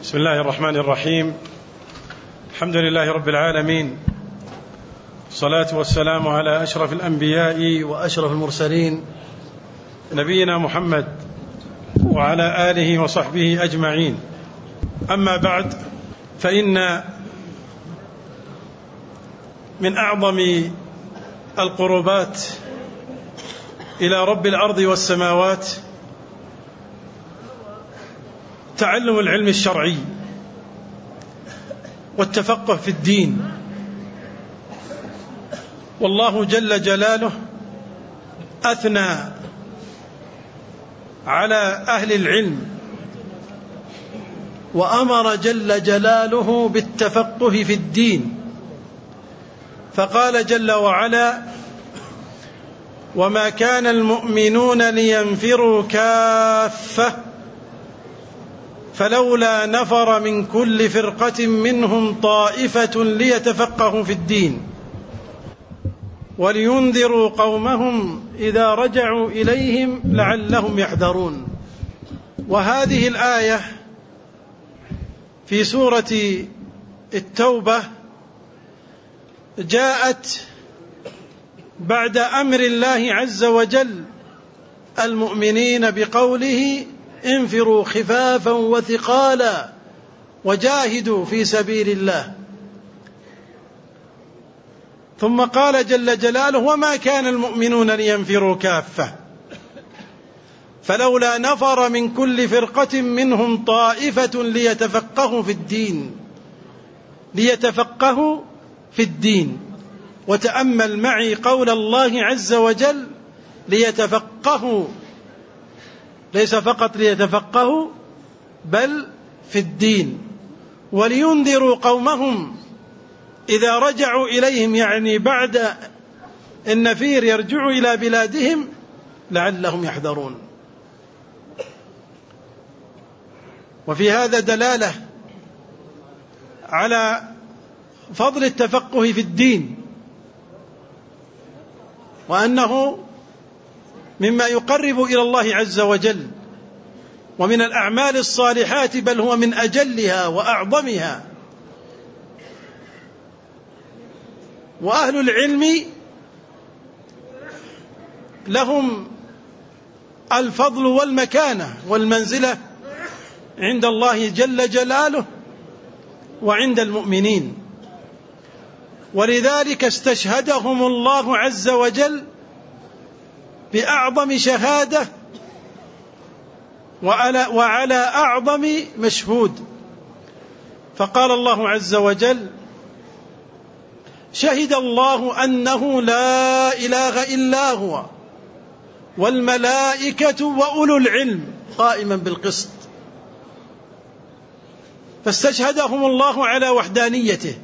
بسم الله الرحمن الرحيم. الحمد لله رب العالمين، الصلاة والسلام على أشرف الأنبياء وأشرف المرسلين نبينا محمد وعلى آله وصحبه أجمعين. أما بعد، فإن من أعظم القربات إلى رب الأرض والسماوات تعلم العلم الشرعي والتفقه في الدين. والله جل جلاله أثنى على أهل العلم وأمر جل جلاله بالتفقه في الدين، فقال جل وعلا: وما كان المؤمنون لينفروا كافة فلولا نفر من كل فرقة منهم طائفة ليتفقهوا في الدين ولينذروا قومهم إذا رجعوا إليهم لعلهم يحذرون. وهذه الآية في سورة التوبة جاءت بعد أمر الله عز وجل المؤمنين بقوله: انفروا خفافا وثقالا وجاهدوا في سبيل الله. ثم قال جل جلاله: وما كان المؤمنون لينفروا كافة فلولا نفر من كل فرقة منهم طائفة ليتفقهوا في الدين. وتأمل معي قول الله عز وجل: ليتفقهوا، ليس فقط ليتفقهوا بل في الدين. ولينذروا قومهم إذا رجعوا إليهم، يعني بعد النفير يرجعوا إلى بلادهم لعلهم يحذرون. وفي هذا دلالة على فضل التفقه في الدين، وأنه مما يقرب إلى الله عز وجل ومن الأعمال الصالحات، بل هو من أجلها وأعظمها. وأهل العلم لهم الفضل والمكانة والمنزلة عند الله جل جلاله وعند المؤمنين، ولذلك استشهدهم الله عز وجل بأعظم شهادة وعلى أعظم مشهود. فقال الله عز وجل: شهد الله أنه لا إله إلا هو والملائكة وأولو العلم قائما بالقسط. فاستشهدهم الله على وحدانيته،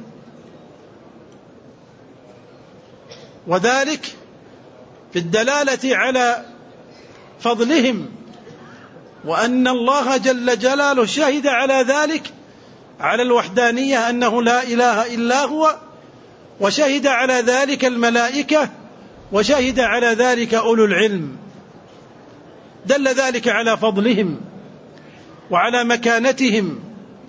وذلك في الدلالة على فضلهم، وأن الله جل جلاله شهد على ذلك، على الوحدانية أنه لا إله إلا هو، وشهد على ذلك الملائكة، وشهد على ذلك أولو العلم. دل ذلك على فضلهم وعلى مكانتهم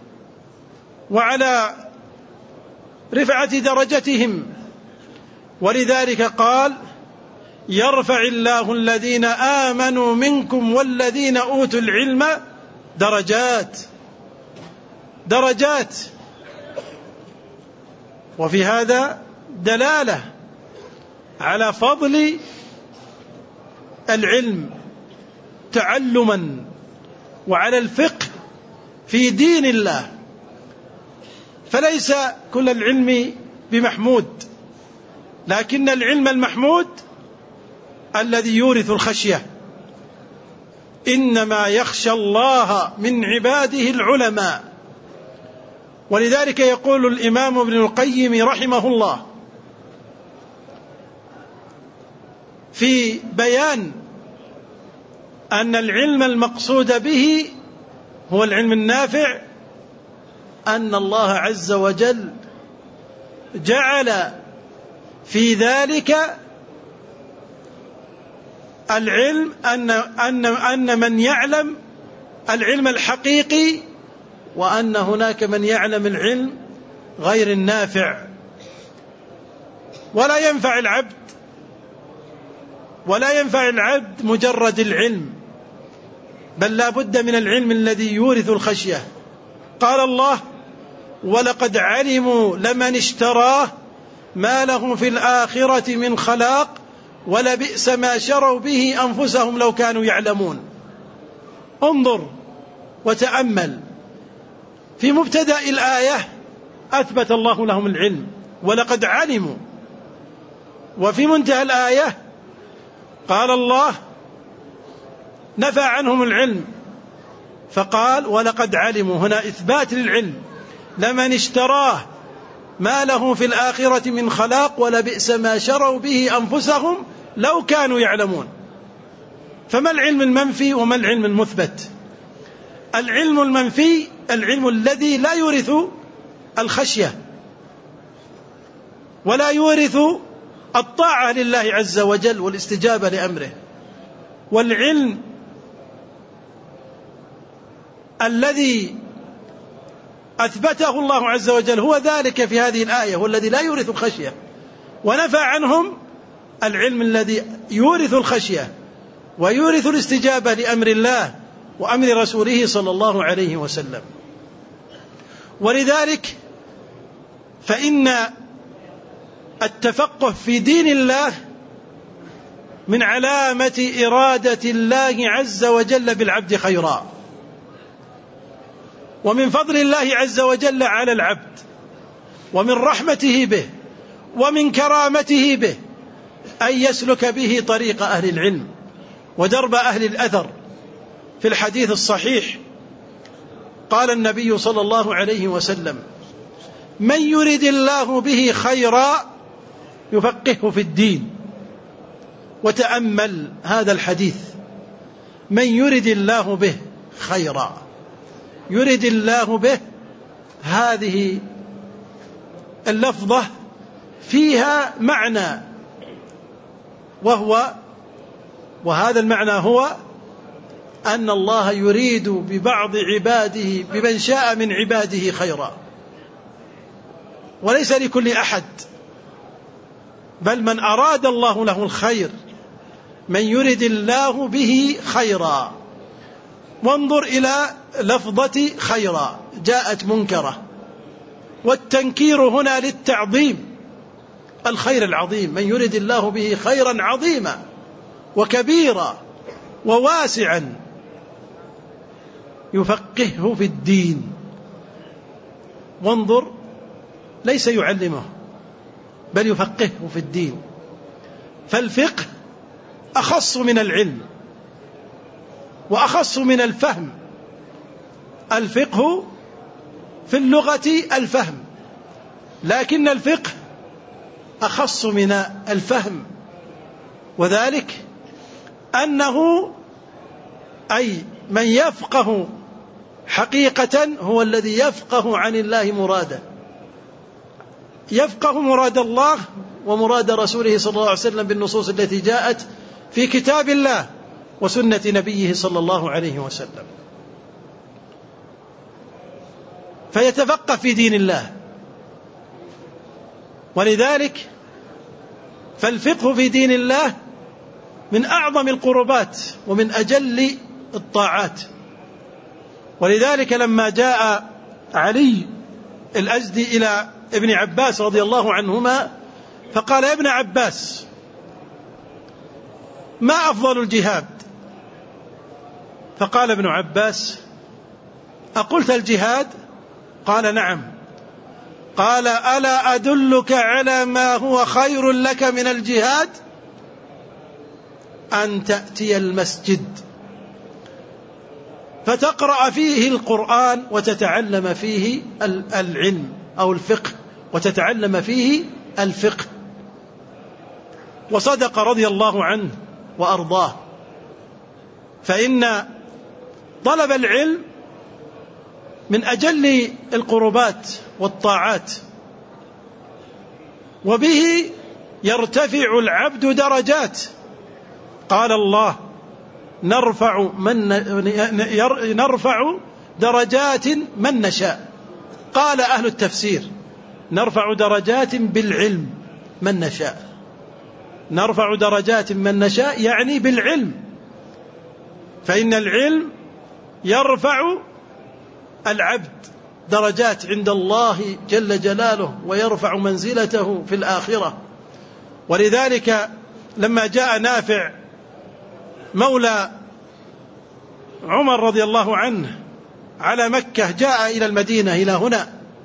وعلى رفعة درجتهم. ولذلك قال: يرفع الله الذين آمنوا منكم والذين أوتوا العلم درجات. وفي هذا دلالة على فضل العلم تعلما، وعلى الفقه في دين الله. فليس كل العلم بمحمود، لكن العلم المحمود الذي يورث الخشية. إنما يخشى الله من عباده العلماء. ولذلك يقول الإمام ابن القيم رحمه الله في بيان أن العلم المقصود به هو العلم النافع، أن الله عز وجل جعل في ذلك العلم أن من يعلم العلم الحقيقي وأن هناك من يعلم العلم غير النافع. ولا ينفع العبد مجرد العلم، بل لا بد من العلم الذي يورث الخشية. قال الله: ولقد علموا لمن اشتراه ما له في الآخرة من خلاق ولبئس ما شروا به أنفسهم لو كانوا يعلمون. انظر وتأمل، في مبتدأ الآية أثبت الله لهم العلم ولقد علموا، وفي منتهى الآية قال الله نفى عنهم العلم فقال ولقد علموا. هنا إثبات للعلم، لمن اشتراه ما له في الآخرة من خلاق ولبئس ما شروا به أنفسهم لو كانوا يعلمون. فما العلم المنفي وما العلم المثبت؟ العلم المنفي العلم الذي لا يورث الخشية ولا يورث الطاعة لله عز وجل والاستجابة لأمره. والعلم الذي أثبته الله عز وجل هو ذلك في هذه الآية، هو الذي لا يورث الخشية، ونفى عنهم العلم الذي يورث الخشية ويورث الاستجابة لأمر الله وأمر رسوله صلى الله عليه وسلم. ولذلك فإن التفقه في دين الله من علامة إرادة الله عز وجل بالعبد خيرا، ومن فضل الله عز وجل على العبد، ومن رحمته به، ومن كرامته به أن يسلك به طريق أهل العلم ودرب أهل الأثر. في الحديث الصحيح قال النبي صلى الله عليه وسلم: من يرد الله به خيرا يفقهه في الدين. وتأمل هذا الحديث، من يرد الله به خيرا، يرد الله به، هذه اللفظة فيها معنى، وهذا المعنى هو أن الله يريد ببعض عباده، بمن شاء من عباده خيرا، وليس لكل أحد، بل من أراد الله له الخير، من يرد الله به خيرا. وانظر إلى لفظة خيرا، جاءت منكرة، والتنكير هنا للتعظيم، الخير العظيم، من يرد الله به خيرا عظيما وكبيرا وواسعا يفقهه في الدين. وانظر، ليس يعلمه بل يفقهه في الدين. فالفقه أخص من العلم وأخص من الفهم. الفقه في اللغة الفهم، لكن الفقه أخص من الفهم، وذلك أنه أي من يفقه حقيقة هو الذي يفقه عن الله مراده، يفقه مراد الله ومراد رسوله صلى الله عليه وسلم بالنصوص التي جاءت في كتاب الله وسنة نبيه صلى الله عليه وسلم، فيتفقه في دين الله. ولذلك فالفقه في دين الله من أعظم القربات ومن أجل الطاعات. ولذلك لما جاء علي الأزدي إلى ابن عباس رضي الله عنهما فقال: يا ابن عباس، ما أفضل الجهاد؟ فقال ابن عباس: أقلت الجهاد؟ قال: نعم. قال: ألا أدلك على ما هو خير لك من الجهاد؟ أن تأتي المسجد فتقرأ فيه القرآن وتتعلم فيه العلم أو الفقه، وتتعلم فيه الفقه. وصدق رضي الله عنه وأرضاه، فإن طلب العلم من أجل القربات والطاعات، وبه يرتفع العبد درجات. قال الله: نرفع درجات من نشاء. قال أهل التفسير: نرفع درجات بالعلم من نشاء. نرفع درجات من نشاء يعني بالعلم، فإن العلم يرفع العبد درجات عند الله جل جلاله ويرفع منزلته في الآخرة. ولذلك لما جاء نافع مولى عمر رضي الله عنه على مكة، جاء إلى المدينة إلى هنا،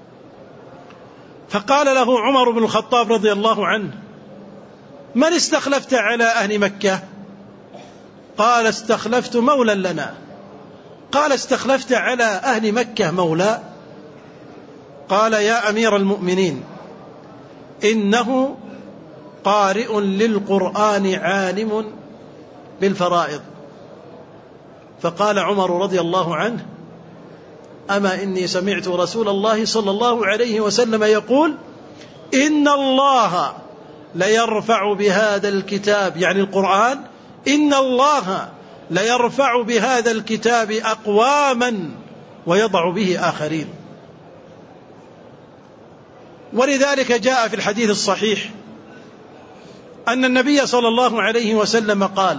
فقال له عمر بن الخطاب رضي الله عنه: من استخلفت على أهل مكة؟ قال: استخلفت مولا لنا. قال: استخلفت على أهل مكة مولا؟ قال: يا أمير المؤمنين، إنه قارئ للقرآن عالم بالفرائض. فقال عمر رضي الله عنه: أما إني سمعت رسول الله صلى الله عليه وسلم يقول: إن الله ليرفع بهذا الكتاب، يعني القرآن، إن الله ليرفع بهذا الكتاب أقواما ويضع به آخرين. ولذلك جاء في الحديث الصحيح أن النبي صلى الله عليه وسلم قال: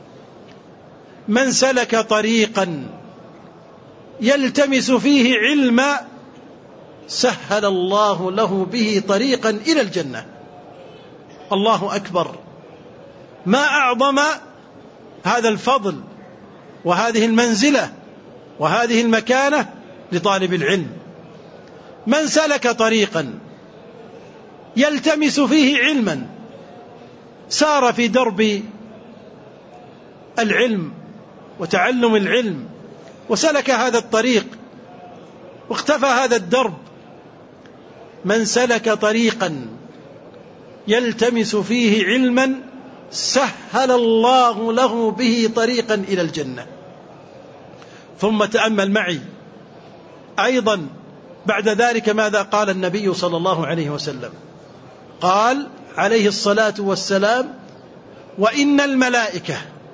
من سلك طريقا يلتمس فيه علما سهل الله له به طريقا إلى الجنة. الله أكبر! ما أعظم هذا الفضل وهذه المنزلة وهذه المكانة لطالب العلم. من سلك طريقا يلتمس فيه علما، سار في درب العلم وتعلم العلم وسلك هذا الطريق واختفى هذا الدرب. من سلك طريقا يلتمس فيه علما سهل الله له به طريقا إلى الجنة. ثم تأمل معي أيضا بعد ذلك ماذا قال النبي صلى الله عليه وسلم. قال عليه الصلاة والسلام: وإن الملائكة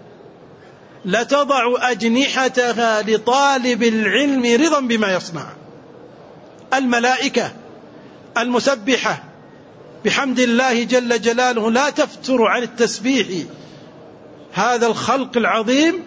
لتضع أجنحتها لطالب العلم رضا بما يصنع. الملائكة المسبحة بحمد الله جل جلاله لا تفتر عن التسبيح هذا الخلق العظيم،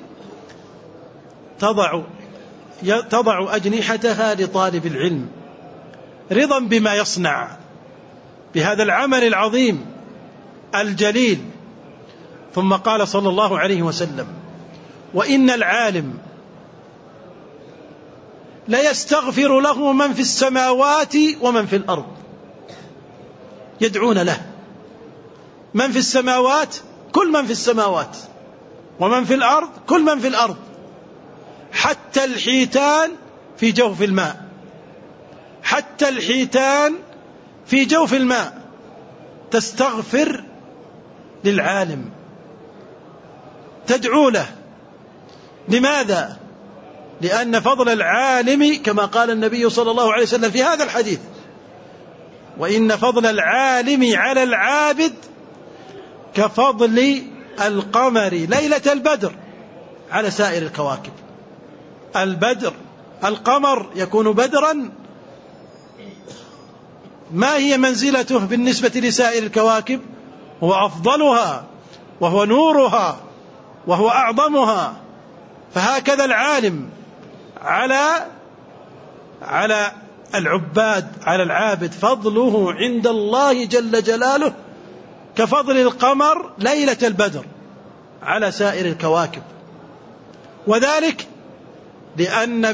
تضع أجنحتها لطالب العلم رضا بما يصنع بهذا العمل العظيم الجليل. ثم قال صلى الله عليه وسلم: وإن العالم ليستغفر له من في السماوات ومن في الأرض. يدعون له من في السماوات كل من في السماوات، ومن في الأرض كل من في الأرض، حتى الحيتان في جوف الماء، حتى الحيتان في جوف الماء تستغفر للعالم، تدعو له. لماذا؟ لأن فضل العالم كما قال النبي صلى الله عليه وسلم في هذا الحديث: وإن فضل العالم على العابد كفضل القمر ليلة البدر على سائر الكواكب. البدر، القمر يكون بدرا، ما هي منزلته بالنسبة لسائر الكواكب؟ هو أفضلها وهو نورها وهو أعظمها. فهكذا العالم على العباد، على العابد، فضله عند الله جل جلاله كفضل القمر ليلة البدر على سائر الكواكب. وذلك لأن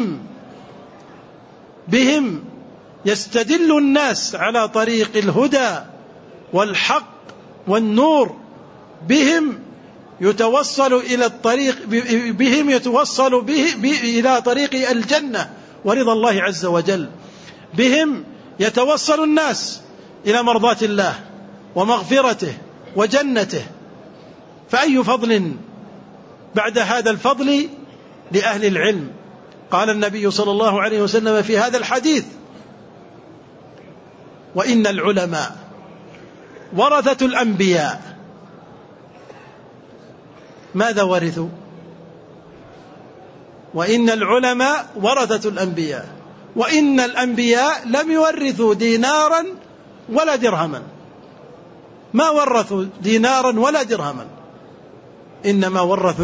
بهم يستدل الناس على طريق الهدى والحق والنور، بهم يتوصل إلى الطريق، بهم يتوصل إلى طريق الجنة ورضا الله عز وجل، بهم يتوصل الناس إلى مرضاة الله ومغفرته وجنته. فأي فضل بعد هذا الفضل لأهل العلم؟ قال النبي صلى الله عليه وسلم في هذا الحديث: وإن العلماء ورثة الأنبياء. ماذا ورثوا؟ وإن العلماء ورثة الأنبياء، وإن الأنبياء لم يورثوا دينارا ولا درهما، ما ورثوا دينارا ولا درهما، إنما ورثوا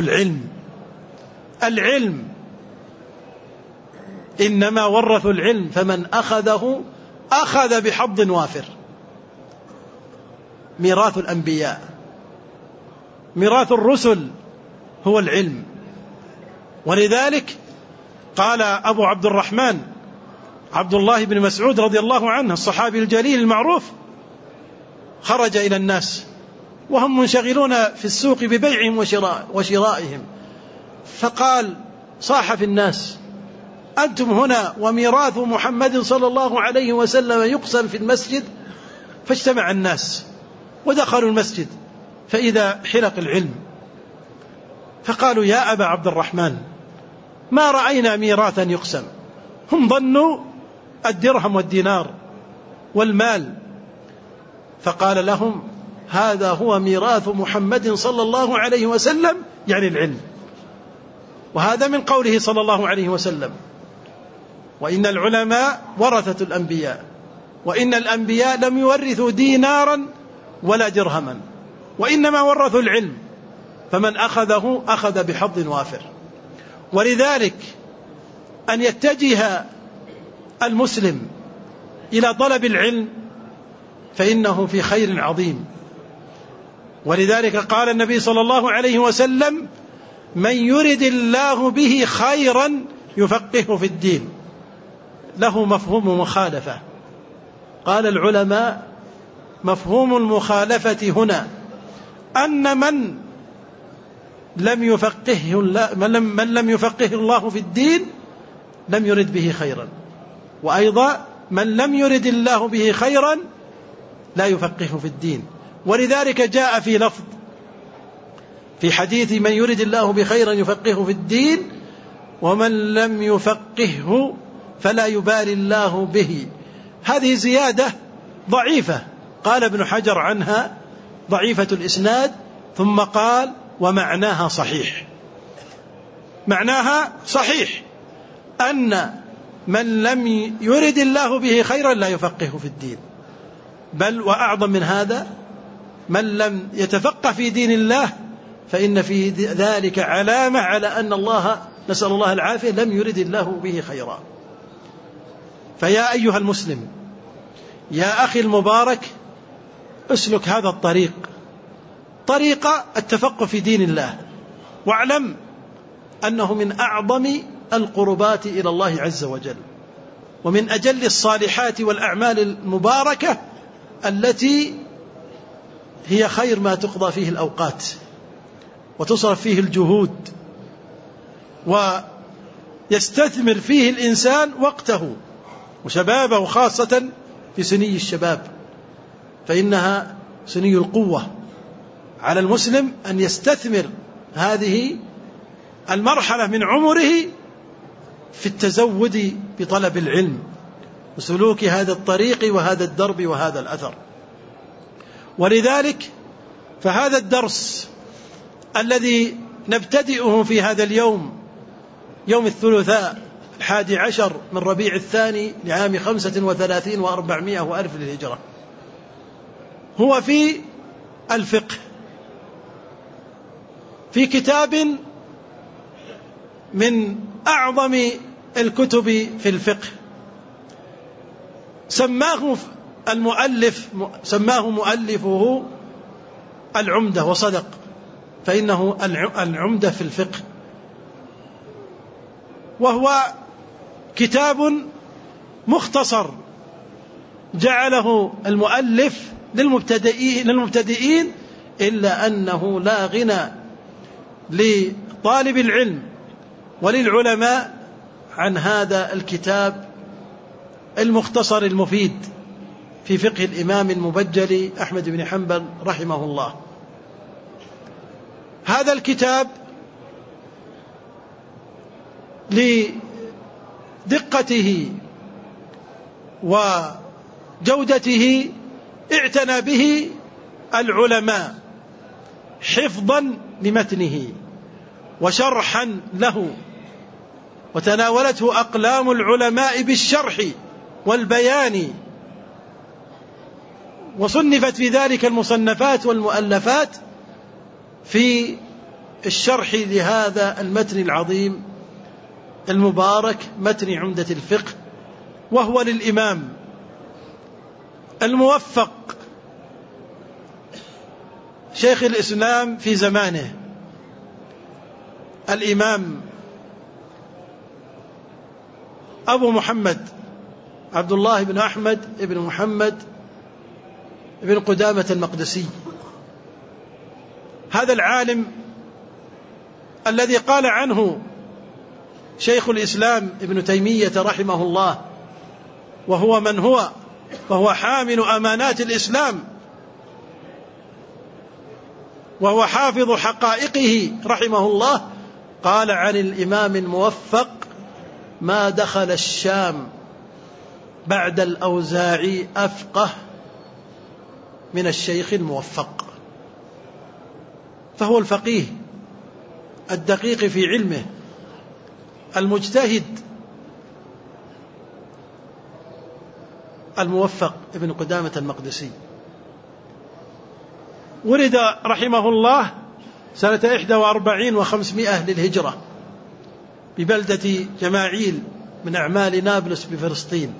العلم، إنما ورثوا العلم، فمن أخذه أخذ بحظ وافر. ميراث الأنبياء، ميراث الرسل هو العلم. ولذلك قال أبو عبد الرحمن عبد الله بن مسعود رضي الله عنه الصحابي الجليل المعروف، خرج إلى الناس وهم منشغلون في السوق ببيعهم وشرائهم، فقال صاح في الناس: أنتم هنا وميراث محمد صلى الله عليه وسلم يقسم في المسجد. فاجتمع الناس ودخلوا المسجد فإذا حلق العلم، فقالوا: يا أبا عبد الرحمن، ما رأينا ميراثا يقسم. هم ظنوا الدرهم والدينار والمال، فقال لهم: هذا هو ميراث محمد صلى الله عليه وسلم، يعني العلم. وهذا من قوله صلى الله عليه وسلم: وإن العلماء ورثة الأنبياء، وإن الأنبياء لم يورثوا دينارا ولا درهما، وإنما ورثوا العلم، فمن أخذه أخذ بحظ وافر. ولذلك أن يتجه المسلم إلى طلب العلم فإنه في خير عظيم. ولذلك قال النبي صلى الله عليه وسلم: من يرد الله به خيرا يفقهه في الدين. له مفهوم مخالفة. قال العلماء: مفهوم المخالفة هنا أن من لم يفقهه الله في الدين لم يرد به خيرا، وأيضا من لم يرد الله به خيرا لا يفقهه في الدين. ولذلك جاء في لفظ في حديث: من يرد الله بخيرا يفقهه في الدين، ومن لم يفقهه فلا يبالي الله به. هذه زيادة ضعيفة، قال ابن حجر عنها ضعيفة الإسناد، ثم قال: ومعناها صحيح. معناها صحيح أن من لم يرد الله به خيرا لا يفقهه في الدين، بل وأعظم من هذا: من لم يتفقه في دين الله فإن في ذلك علامة على أن الله، نسأل الله العافية، لم يرد الله به خيرا. فيا أيها المسلم، يا أخي المبارك، اسلك هذا الطريق، طريق التفقه في دين الله، واعلم أنه من أعظم القربات إلى الله عز وجل، ومن أجل الصالحات والأعمال المباركة التي هي خير ما تقضى فيه الأوقات وتصرف فيه الجهود ويستثمر فيه الإنسان وقته وشبابه، خاصة في سني الشباب، فإنها سني القوة. على المسلم أن يستثمر هذه المرحلة من عمره في التزود بطلب العلم وسلوك هذا الطريق وهذا الدرب وهذا الأثر. ولذلك فهذا الدرس الذي نبتدئه في هذا اليوم، يوم الثلاثاء 11 من ربيع الثاني لعام 35 و400 وألف للهجرة، هو في الفقه، في كتاب من أعظم الكتب في الفقه، سماه مؤلفه العمدة، وصدق، فإنه العمدة في الفقه، وهو كتاب مختصر جعله المؤلف للمبتدئين، إلا أنه لا غنى لطالب العلم وللعلماء عن هذا الكتاب المختصر المفيد في فقه الإمام المبجل أحمد بن حنبل رحمه الله. هذا الكتاب لدقته وجودته اعتنى به العلماء حفظا لمتنه وشرحا له وتناولته أقلام العلماء بالشرح والبيان، وصنفت في ذلك المصنفات والمؤلفات في الشرح لهذا المتن العظيم المبارك، متن عمدة الفقه، وهو للإمام الموفق شيخ الإسلام في زمانه، الإمام أبو محمد عبد الله بن أحمد بن محمد بن قدامة المقدسي، هذا العالم الذي قال عنه شيخ الإسلام ابن تيمية رحمه الله وهو من هو، وهو حامل أمانات الإسلام وهو حافظ حقائقه رحمه الله، قال عن الإمام الموفق: ما دخل الشام بعد الأوزاعي أفقه من الشيخ الموفق. فهو الفقيه الدقيق في علمه، المجتهد الموفق ابن قدامة المقدسي. ولد رحمه الله سنة 41 و500 للهجرة ببلدة جماعيل من أعمال نابلس بفلسطين.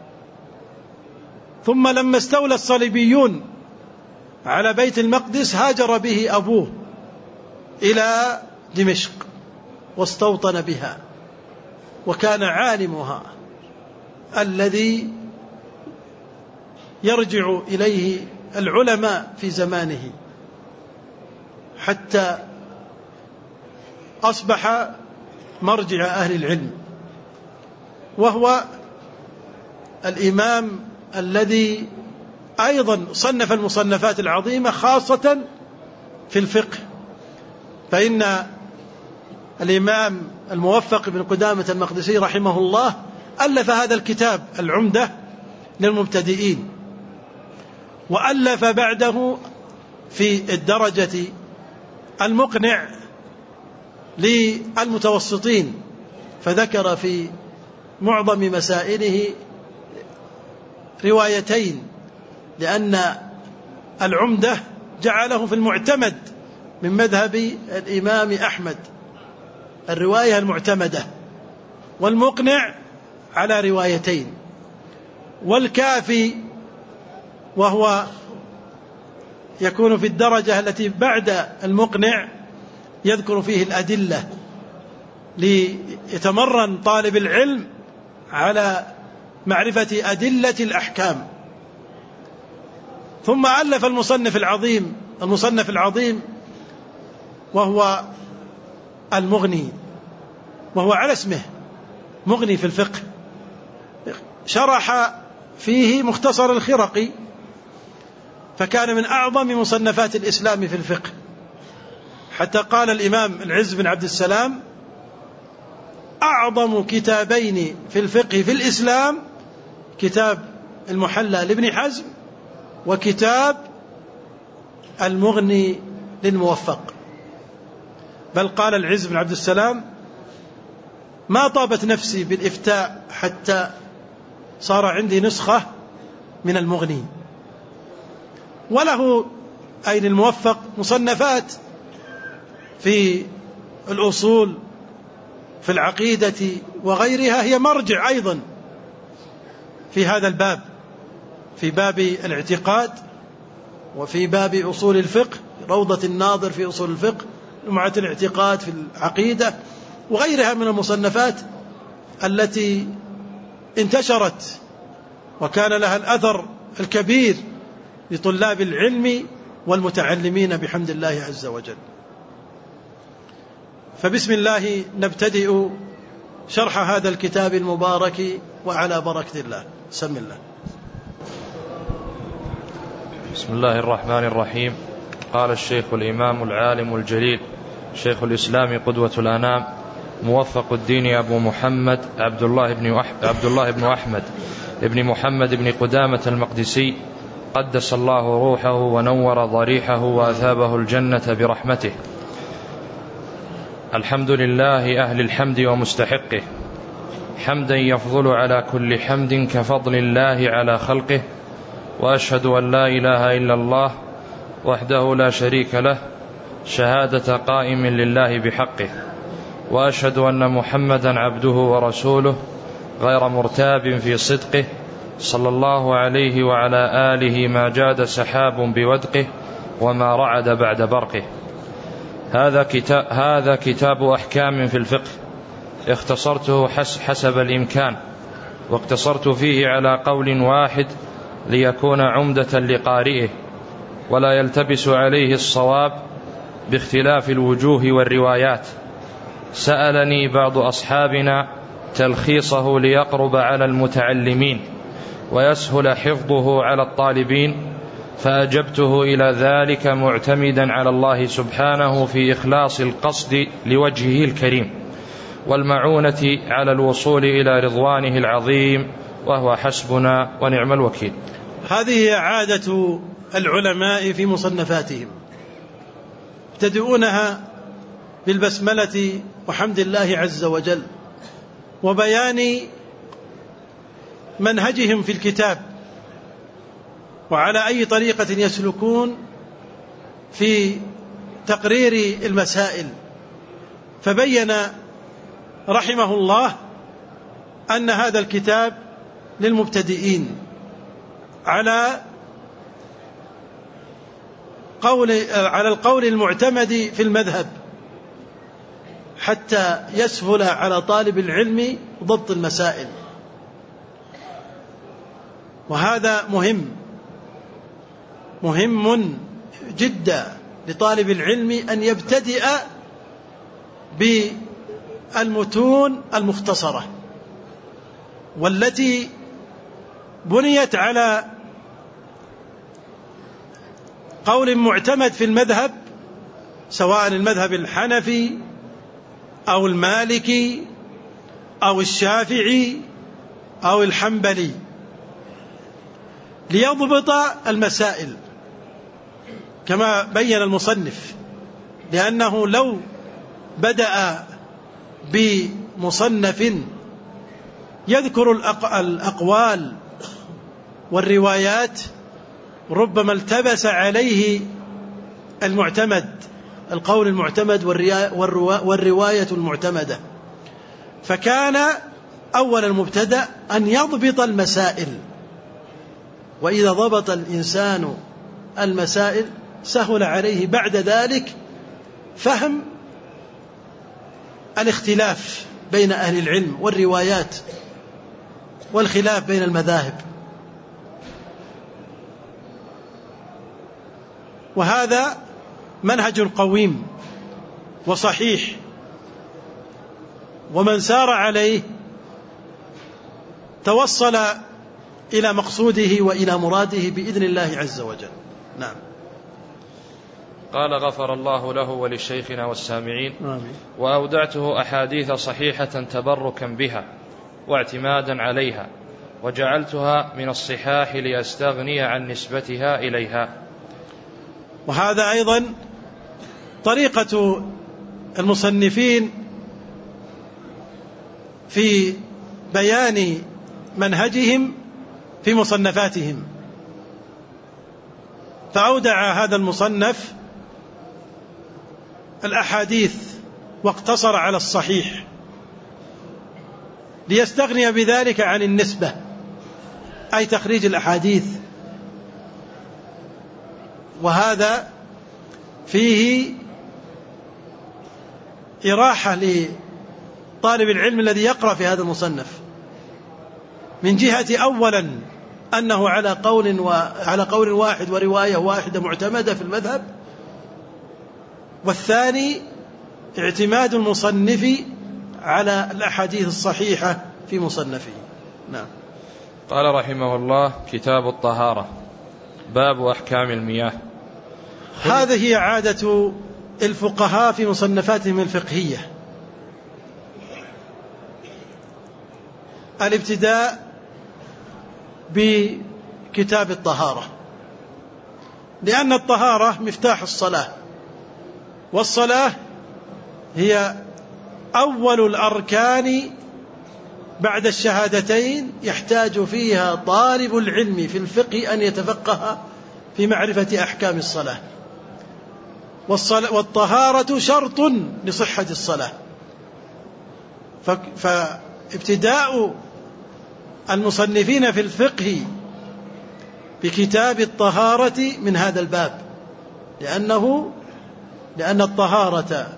ثم لما استولى الصليبيون على بيت المقدس هاجر به أبوه إلى دمشق واستوطن بها، وكان عالمها الذي يرجع إليه العلماء في زمانه، حتى أصبح مرجع أهل العلم. وهو الإمام الذي أيضا صنف المصنفات العظيمة خاصة في الفقه، فإن الإمام الموفق بن قدامة المقدسي رحمه الله ألف هذا الكتاب العمدة للمبتدئين، وألف بعده في الدرجة المقنع للمتوسطين، فذكر في معظم مسائله روايتين، لأن العمدة جعله في المعتمد من مذهب الإمام أحمد، الرواية المعتمدة، والمقنع على روايتين. والكافي وهو يكون في الدرجة التي بعد المقنع، يذكر فيه الأدلة ليتمرن طالب العلم على معرفة أدلة الأحكام. ثم ألف المصنف العظيم وهو المغني، وهو على اسمه مغني في الفقه. شرح فيه مختصر الخرقي، فكان من أعظم مصنفات الإسلام في الفقه، حتى قال الإمام العز بن عبد السلام: أعظم كتابين في الفقه في الإسلام كتاب المحلى لابن حزم، وكتاب المغني للموفق. بل قال العز بن عبد السلام: ما طابت نفسي بالإفتاء حتى صار عندي نسخة من المغني. وله أي الموفق مصنفات في الأصول، في العقيدة وغيرها، هي مرجع أيضا في هذا الباب، في باب الاعتقاد، وفي باب أصول الفقه، روضة الناظر في أصول الفقه، لمعة الاعتقاد في العقيدة، وغيرها من المصنفات التي انتشرت وكان لها الأثر الكبير لطلاب العلم والمتعلمين بحمد الله عز وجل. فبسم الله نبتدئ شرح هذا الكتاب المبارك، وعلى بركة الله. سم الله. بسم الله الرحمن الرحيم. قال الشيخ الإمام العالم الجليل شيخ الإسلام قدوة الأنام موفق الدين أبو محمد عبد الله بن أحمد ابن محمد بن قدامة المقدسي، قدس الله روحه ونور ضريحه وأثابه الجنة برحمته. الحمد لله أهل الحمد ومستحقه، حمدا يفضل على كل حمد كفضل الله على خلقه، وأشهد أن لا إله إلا الله وحده لا شريك له شهادة قائم لله بحقه، وأشهد أن محمدا عبده ورسوله غير مرتاب في صدقه، صلى الله عليه وعلى آله ما جاد سحاب بودقه وما رعد بعد برقه. هذا كتاب أحكام في الفقه، اختصرته حسب الإمكان، واقتصرت فيه على قول واحد ليكون عمدة لقارئه ولا يلتبس عليه الصواب باختلاف الوجوه والروايات. سألني بعض أصحابنا تلخيصه ليقرب على المتعلمين ويسهل حفظه على الطالبين، فأجبته إلى ذلك معتمدا على الله سبحانه في إخلاص القصد لوجهه الكريم والمعونة على الوصول إلى رضوانه العظيم، وهو حسبنا ونعم الوكيل. هذه عادة العلماء في مصنفاتهم، يبتدئونها بالبسملة وحمد الله عز وجل وبيان منهجهم في الكتاب وعلى أي طريقة يسلكون في تقرير المسائل. فبين رحمه الله أن هذا الكتاب للمبتدئين على القول المعتمد في المذهب، حتى يسهل على طالب العلم ضبط المسائل. وهذا مهم جدا لطالب العلم أن يبتدئ بالمتون المختصرة والتي بنيت على قول معتمد في المذهب، سواء المذهب الحنفي أو المالكي أو الشافعي أو الحنبلي، ليضبط المسائل كما بين المصنف. لأنه لو بدأ بمصنف يذكر الأقوال والروايات ربما التبس عليه القول المعتمد والرواية المعتمدة. فكان أول المبتدأ أن يضبط المسائل، وإذا ضبط الإنسان المسائل سهل عليه بعد ذلك فهم الاختلاف بين أهل العلم والروايات والخلاف بين المذاهب. وهذا منهج قويم وصحيح، ومن سار عليه توصل إلى مقصوده وإلى مراده بإذن الله عز وجل. نعم. قال غفر الله له ولشيخنا والسامعين. آمين. وأودعته أحاديث صحيحة تبركا بها واعتمادا عليها، وجعلتها من الصحاح ليستغني عن نسبتها إليها. وهذا أيضا طريقة المصنفين في بيان منهجهم في مصنفاتهم. فأودع هذا المصنف الأحاديث واقتصر على الصحيح ليستغني بذلك عن النسبة، أي تخريج الأحاديث. وهذا فيه إراحة لطالب العلم الذي يقرأ في هذا المصنف، من جهة أولا أنه على قول واحد ورواية واحدة معتمدة في المذهب، والثاني اعتماد المصنف على الأحاديث الصحيحة في مصنفه. نعم. قال رحمه الله: كتاب الطهارة، باب أحكام المياه. هذه هي عادة الفقهاء في مصنفاتهم الفقهية، الابتداء بكتاب الطهارة، لأن الطهارة مفتاح الصلاة، والصلاة هي أول الأركان بعد الشهادتين يحتاج فيها طالب العلم في الفقه أن يتفقه في معرفة أحكام الصلاة، والطهارة شرط لصحة الصلاة. فابتداء المصنفين في الفقه بكتاب الطهارة من هذا الباب، لأن الطهارة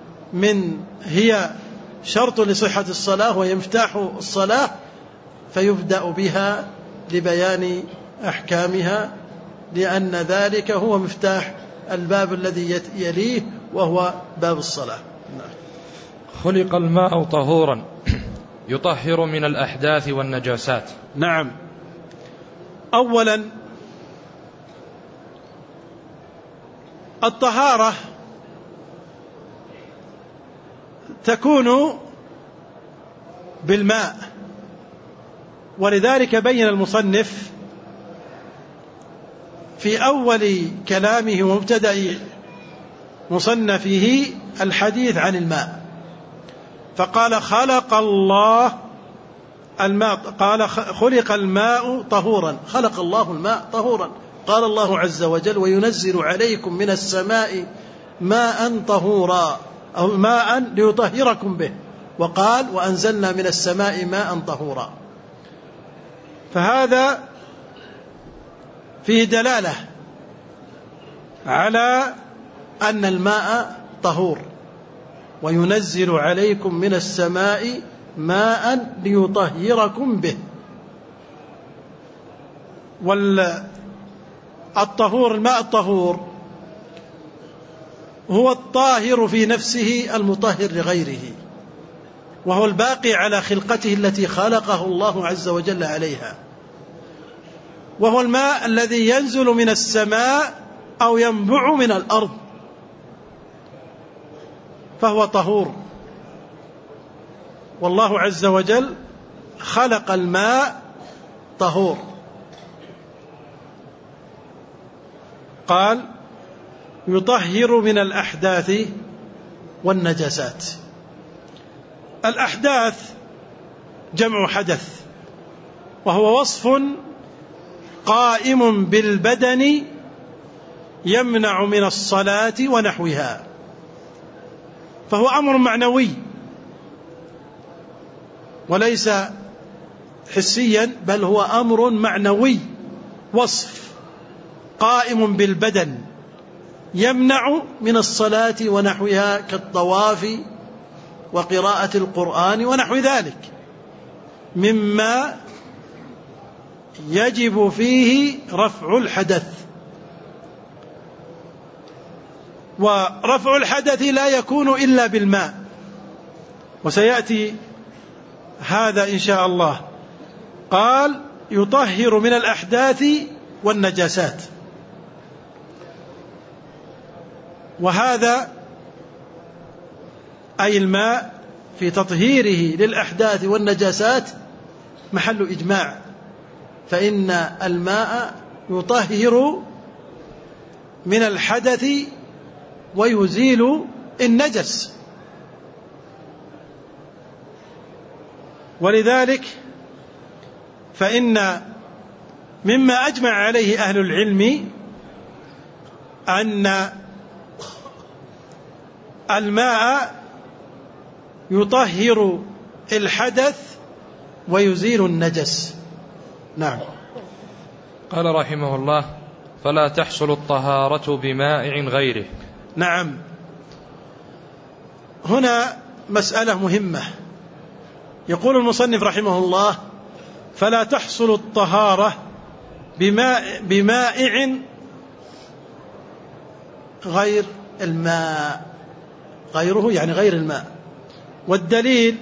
هي شرط لصحة الصلاة ويمفتاح الصلاة، فيبدأ بها لبيان أحكامها، لأن ذلك هو مفتاح الباب الذي يليه وهو باب الصلاة. خلق الماء طهورا يطهر من الأحداث والنجاسات. نعم. أولا الطهارة تكون بالماء، ولذلك بين المصنف في أول كلامه ومبتدأ مصنفه الحديث عن الماء، فقال خلق الله الماء، قال خلق الماء طهورا، خلق الله الماء طهورا. قال الله عز وجل وينزل عليكم من السماء ماء طهورا، أو ماء ليطهركم به، وقال وأنزلنا من السماء ماء طهورا. فهذا فيه دلالة على أن الماء طهور، وينزل عليكم من السماء ماء ليطهركم به. والطهور، الماء الطهور هو الطاهر في نفسه المطهر لغيره، وهو الباقي على خلقته التي خلقه الله عز وجل عليها، وهو الماء الذي ينزل من السماء أو ينبع من الأرض، فهو طهور. والله عز وجل خلق الماء طهور، قال يطهر من الأحداث والنجاسات. الأحداث جمع حدث، وهو وصف قائم بالبدن يمنع من الصلاة ونحوها، فهو أمر معنوي وليس حسيا، بل هو أمر معنوي، وصف قائم بالبدن يمنع من الصلاة ونحوها كالطواف وقراءة القرآن ونحو ذلك مما يجب فيه رفع الحدث. ورفع الحدث لا يكون إلا بالماء، وسيأتي هذا إن شاء الله. قال يطهر من الأحداث والنجاسات، وهذا أي الماء في تطهيره للأحداث والنجاسات محل إجماع، فإن الماء يطهر من الحدث ويزيل النجس. ولذلك فإن مما أجمع عليه أهل العلم أن الماء يطهر الحدث ويزيل النجس. نعم. قال رحمه الله فلا تحصل الطهارة بمائع غيره. نعم، هنا مسألة مهمة. يقول المصنف رحمه الله فلا تحصل الطهارة بمائع غير الماء، غيره يعني غير الماء. والدليل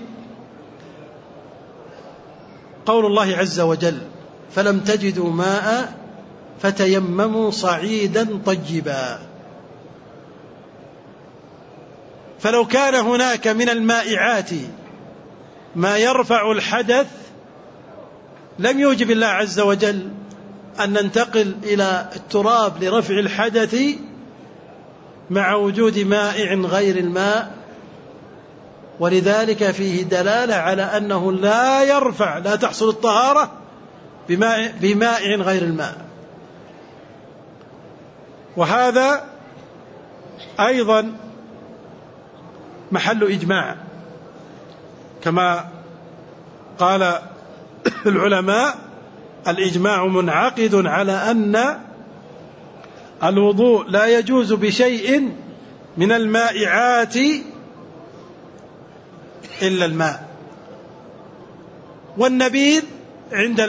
قول الله عز وجل فلم تجدوا ماء فتيمموا صعيدا طيبا. فلو كان هناك من المائعات ما يرفع الحدث لم يوجب الله عز وجل أن ننتقل إلى التراب لرفع الحدث مع وجود مائع غير الماء ولذلك فيه دلالة على أنه لا تحصل الطهارة بماء غير الماء. وهذا أيضا محل إجماع، كما قال العلماء: الإجماع منعقد على أن الوضوء لا يجوز بشيء من المائعات إلا الماء. والنبيذ عند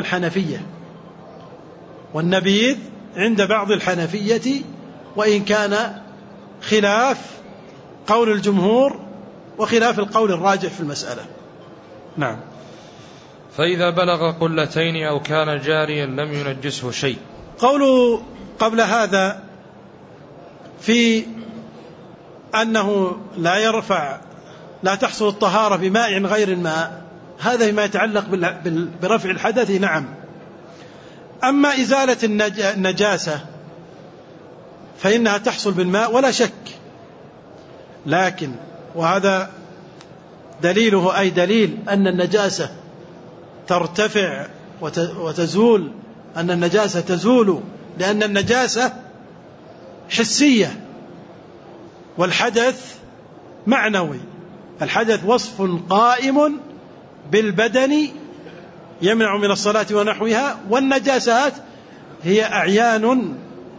بعض الحنفية وإن كان خلاف قول الجمهور وخلاف القول الراجح في المسألة. نعم. فإذا بلغ قلتين أو كان جاريا لم ينجسه شيء. قوله قبل هذا في أنه لا تحصل الطهارة بماء غير الماء، هذا ما يتعلق برفع الحدث. نعم. أما إزالة النجاسة فإنها تحصل بالماء ولا شك، لكن وهذا دليله أي دليل أن النجاسة ترتفع وتزول، أن النجاسة تزول لأن النجاسة حسية والحدث معنوي. الحدث وصف قائم بالبدن يمنع من الصلاة ونحوها، والنجاسات هي أعيان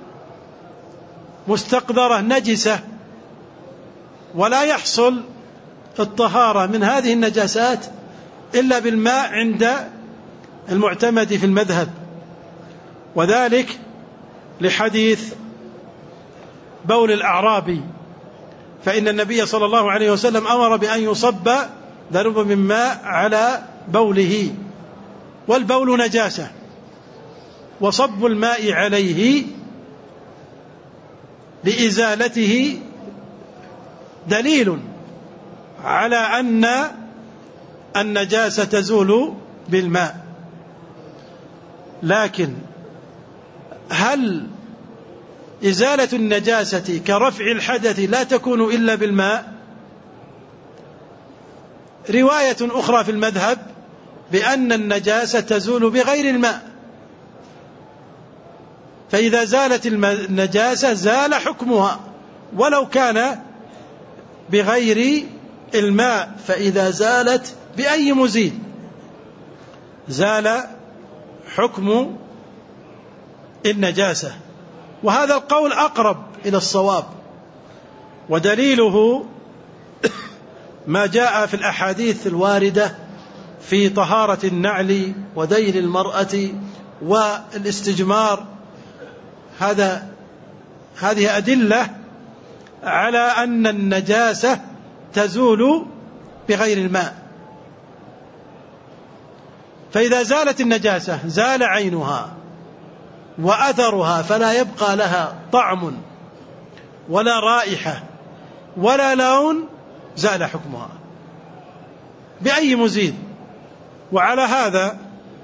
مستقدرة نجسة، ولا يحصل الطهارة من هذه النجاسات إلا بالماء عند المعتمد في المذهب، وذلك لحديث بول الأعرابي، فإن النبي صلى الله عليه وسلم أمر بأن يصب ذنوب من ماء على بوله، والبول نجاسة، وصب الماء عليه لإزالته دليل على أن النجاسة تزول بالماء. لكن هل إزالة النجاسة كرفع الحدث لا تكون إلا بالماء؟ رواية أخرى في المذهب بأن النجاسة تزول بغير الماء، فإذا زالت النجاسة زال حكمها ولو كان بغير الماء، فإذا زالت بأي مزيل زال حكم النجاسة. وهذا القول أقرب إلى الصواب، ودليله ما جاء في الأحاديث الواردة في طهارة النعل ودين المرأة والاستجمار. هذه أدلة على أن النجاسة تزول بغير الماء. فإذا زالت النجاسة زال عينها وأثرها، فلا يبقى لها طعم ولا رائحة ولا لون، زال حكمها بأي مزيد. وعلى هذا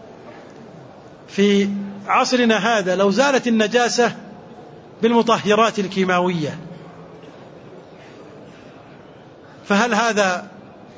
في عصرنا هذا لو زالت النجاسة بالمطهرات الكيماوية، فهل هذا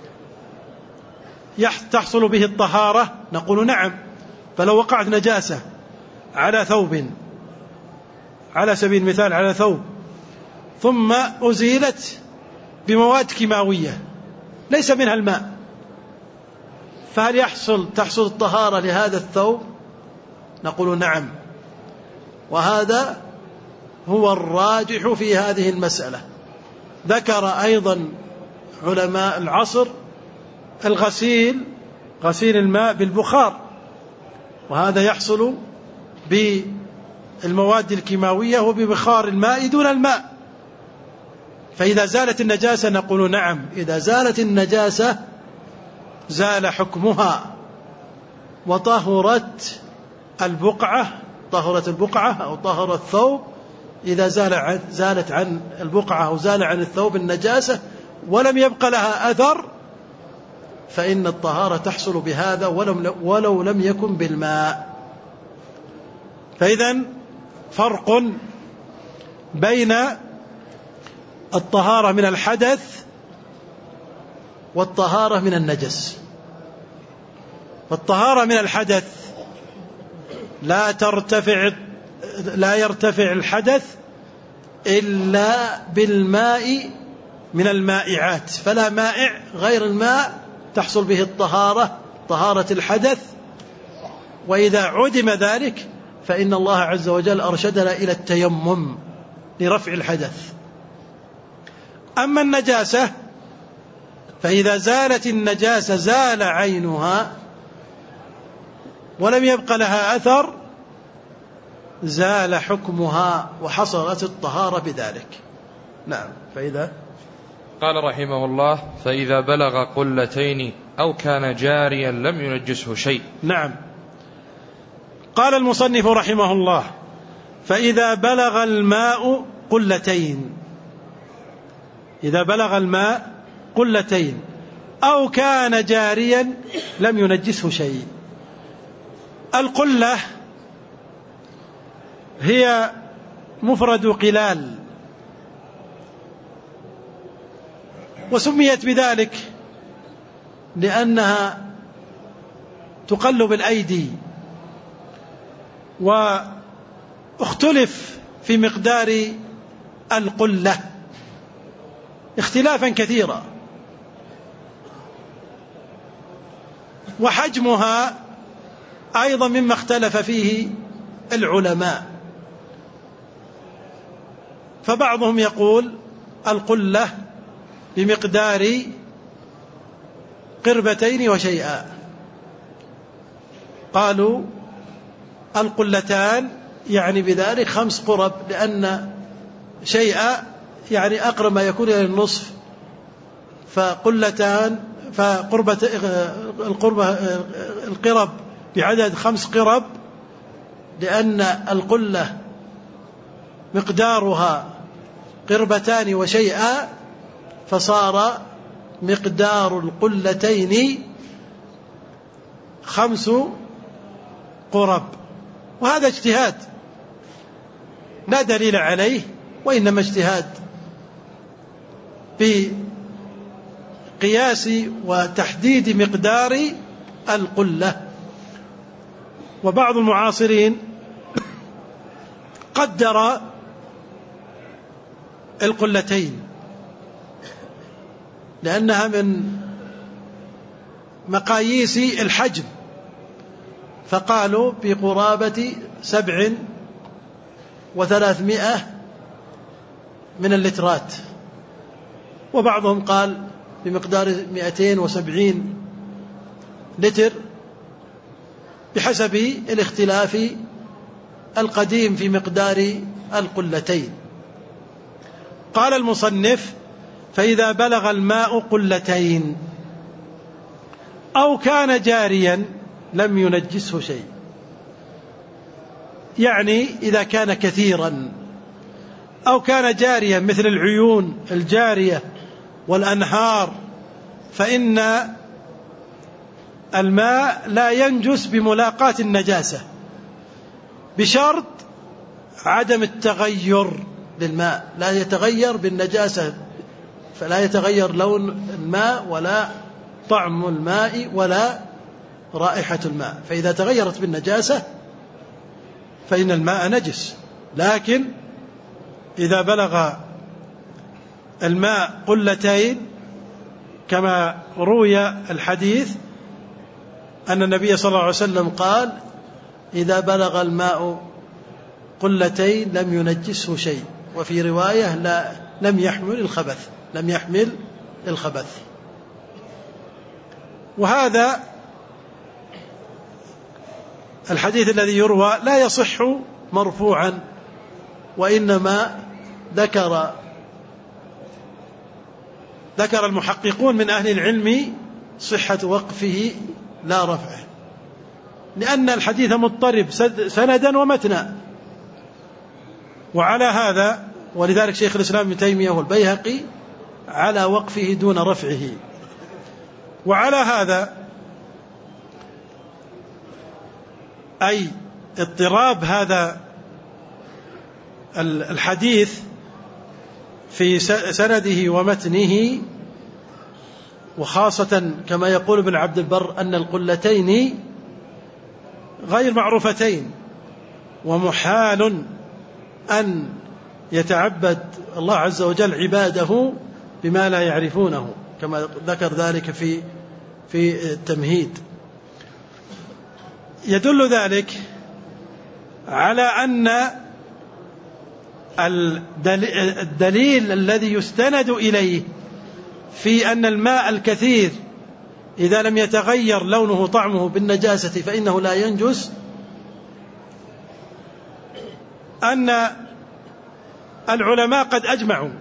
تحصل به الطهارة؟ نقول نعم. فلو وقعت نجاسة على ثوب، على سبيل المثال على ثوب، ثم أزيلت بمواد كيماوية ليس منها الماء، فهل تحصل الطهارة لهذا الثوب؟ نقول نعم. وهذا هو الراجح في هذه المسألة. ذكر أيضا علماء العصر غسيل الماء بالبخار، وهذا يحصل بالمواد الكيماوية وببخار الماء دون الماء. فإذا زالت النجاسة نقول نعم، إذا زالت النجاسة زال حكمها وطهرت البقعة أو طهر الثوب. إذا زالت عن البقعة أو زال عن الثوب النجاسة ولم يبق لها أثر، فإن الطهارة تحصل بهذا ولو لم يكن بالماء. فإذن فرق بين الطهارة من الحدث والطهارة من النجس. والطهارة من الحدث لا يرتفع الحدث إلا بالماء من المائعات، فلا مائع غير الماء تحصل به الطهارة، طهارة الحدث. وإذا عدم ذلك فإن الله عز وجل أرشدنا إلى التيمم لرفع الحدث. أما النجاسة فإذا زالت النجاسة زال عينها ولم يبق لها أثر زال حكمها وحصلت الطهارة بذلك. نعم. فإذا قال رحمه الله: فإذا بلغ قلتين أو كان جاريا لم ينجسه شيء. نعم. قال المصنف رحمه الله: فإذا بلغ الماء قلتين، إذا بلغ الماء قلتين أو كان جاريا لم ينجسه شيء. القلة هي مفرد قلال، وسميت بذلك لأنها تقل بالأيدي، واختلف في مقدار القلة اختلافا كثيرا، وحجمها أيضا مما اختلف فيه العلماء، فبعضهم يقول القلة بمقدار قربتين وشيئا، قالوا القلتان يعني بذلك 5 قرب، لأن شيئا يعني أقرب ما يكون إلى النصف، فقلتان القرب بعدد 5 قرب، لأن القلة مقدارها قربتان وشيئا، فصار مقدار القلتين 5 قرب. وهذا اجتهاد لا دليل عليه، وإنما اجتهاد بقياس وتحديد مقدار القلة. وبعض المعاصرين قدر القلتين لأنها من مقاييس الحجم، فقالوا بقرابة 700 من اللترات، وبعضهم قال بمقدار 270 لتر، بحسب الاختلاف القديم في مقدار القلتين. قال المصنف: فإذا بلغ الماء قلتين أو كان جاريا لم ينجسه شيء، يعني إذا كان كثيرا أو كان جاريا مثل العيون الجارية والأنهار، فإن الماء لا ينجس بملاقاة النجاسة، بشرط عدم التغير للماء، لا يتغير بالنجاسة، فلا يتغير لون الماء ولا طعم الماء ولا رائحة الماء، فإذا تغيرت بالنجاسة فإن الماء نجس. لكن إذا بلغ الماء قلتين كما روي الحديث أن النبي صلى الله عليه وسلم قال: إذا بلغ الماء قلتين لم ينجسه شيء، وفي رواية لم يحمل الخبث. وهذا الحديث الذي يروى لا يصح مرفوعا، وإنما ذكر المحققون من أهل العلم صحة وقفه لا رفعه، لأن الحديث مضطرب سندا ومتنا. وعلى هذا ولذلك شيخ الإسلام ابن تيمية والبيهقي على وقفه دون رفعه. وعلى هذا أي اضطراب هذا الحديث في سنده ومتنه وخاصة كما يقول ابن عبد البر أن القلتين غير معروفتين، ومحال أن يتعبد الله عز وجل عباده بما لا يعرفونه، كما ذكر ذلك في التمهيد. يدل ذلك على أن الدليل الذي يستند إليه في أن الماء الكثير إذا لم يتغير لونه طعمه بالنجاسة فإنه لا ينجس، أن العلماء قد أجمعوا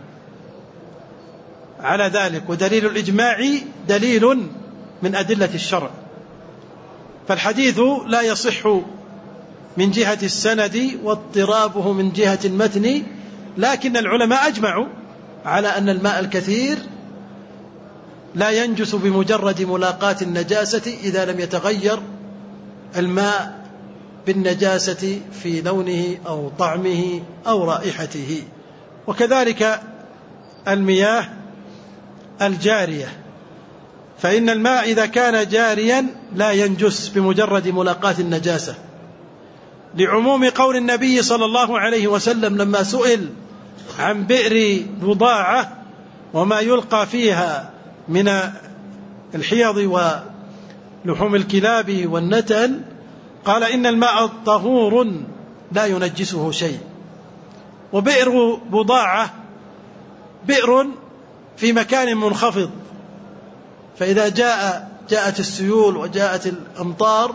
على ذلك، ودليل الإجماع دليل من أدلة الشرع، فالحديث لا يصح من جهة السند واضطرابه من جهة المتن، لكن العلماء أجمعوا على أن الماء الكثير لا ينجس بمجرد ملاقاة النجاسة إذا لم يتغير الماء بالنجاسة في لونه أو طعمه أو رائحته. وكذلك المياه الجارية، فإن الماء إذا كان جاريا لا ينجس بمجرد ملاقاة النجاسة، لعموم قول النبي صلى الله عليه وسلم لما سئل عن بئر بضاعة وما يلقى فيها من الحيض ولحوم الكلاب والنتن، قال إن الماء طهور لا ينجسه شيء. وبئر بضاعة بئر في مكان منخفض، فإذا جاءت السيول وجاءت الأمطار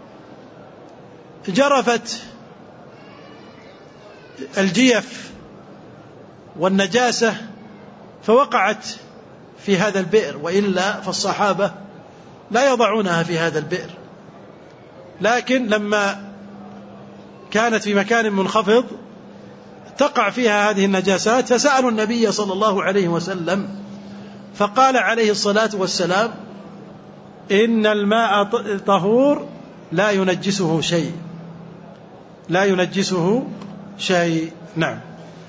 جرفت الجيف والنجاسة فوقعت في هذا البئر، وإلا فالصحابة لا يضعونها في هذا البئر، لكن لما كانت في مكان منخفض تقع فيها هذه النجاسات فسألوا النبي صلى الله عليه وسلم، فقال عليه الصلاة والسلام إن الماء طهور لا ينجسه شيء، لا ينجسه شيء. نعم.